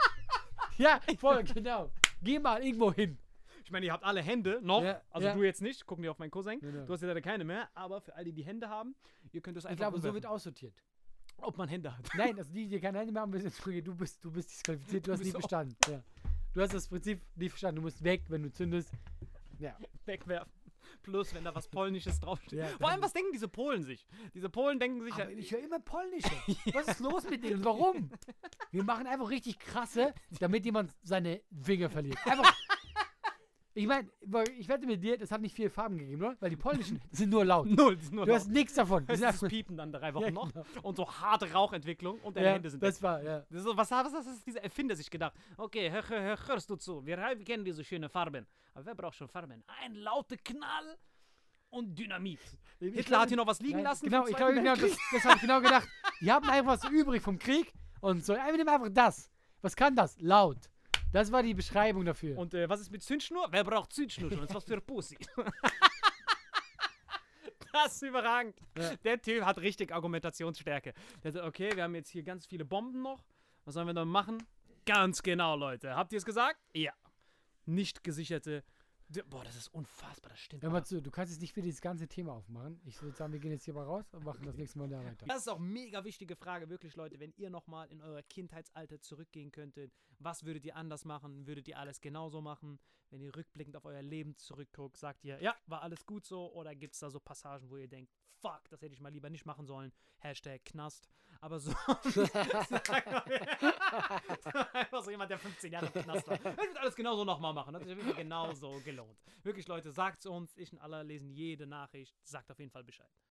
Ja, voll, genau. Geh mal irgendwo hin. Ich meine, ihr habt alle Hände noch. Ja, also ja. du jetzt nicht. Gucken wir auf meinen Cousin. Genau. Du hast ja leider keine mehr. Aber für alle, die die Hände haben, ihr könnt das Ich einfach glaube, so rüberwerfen. wird aussortiert. Ob man Hände hat. Nein, also die, die keine Hände mehr haben, müssen zurückgehen. Du bist, du bist disqualifiziert, du, Du hast bist nie auch- bestanden. Ja. Du hast das Prinzip nie verstanden. Du musst weg, wenn du zündest. Ja. Wegwerfen. Plus, wenn da was Polnisches draufsteht. Ja, Vor allem, dann- was denken diese Polen sich? Diese Polen denken sich Aber ja. ich höre immer Polnische. Was ist los mit denen? Warum? Wir machen einfach richtig krasse, damit jemand seine Finger verliert. Einfach. Ich meine, ich wette mit dir, das hat nicht viele Farben gegeben, oder? Weil die polnischen sind nur laut. Null, das ist nur Du laut. hast nichts davon. Die Das sind ist das einfach- Piepen dann drei Wochen Ja, noch. genau. Und so harte Rauchentwicklung und deine Ja, Hände sind weg. das war, ja. Das ist so, was, was, was hat dieser Erfinder sich gedacht? Okay, hör, hör, hör, hörst du zu. Wir, wir kennen diese schönen Farben. Aber wer braucht schon Farben? Ein lauter Knall und Dynamit. Ich Hitler glaub, hat hier noch was liegen nein, lassen. Genau, vom ich glaube, Zweiten genau, das, Weltkrieg. das habe ich genau gedacht. Die haben einfach was übrig vom Krieg und so. Einfach nimm einfach das. Was kann das? Laut. Das war die Beschreibung dafür. Und äh, was ist mit Zündschnur? Wer braucht Zündschnur schon? Das ist was für Pussy. Das ist überragend. Ja. Der Typ hat richtig Argumentationsstärke. Der sagt, okay, wir haben jetzt hier ganz viele Bomben noch. Was sollen wir dann machen? Ganz genau, Leute. Habt ihr es gesagt? Ja. Nicht gesicherte D- Boah, das ist unfassbar, das stimmt. Hör mal aber- zu, du kannst jetzt nicht wieder dieses ganze Thema aufmachen. Ich würde sagen, wir gehen jetzt hier mal raus und machen das nächste Mal da weiter. Das ist auch eine mega wichtige Frage, wirklich, Leute. Wenn ihr nochmal in euer Kindheitsalter zurückgehen könntet, was würdet ihr anders machen? Würdet ihr alles genauso machen? Wenn ihr rückblickend auf euer Leben zurückguckt, sagt ihr, ja, war alles gut so? Oder gibt es da so Passagen, wo ihr denkt, fuck, das hätte ich mal lieber nicht machen sollen? Hashtag Knast. Aber so, einfach so jemand, der fünfzehn Jahre im Knast war. Ich würde alles genauso nochmal machen. Das ist auf jeden Fall genauso gelohnt. Wirklich, Leute, sagt's uns. Ich und alle lesen jede Nachricht. Sagt auf jeden Fall Bescheid.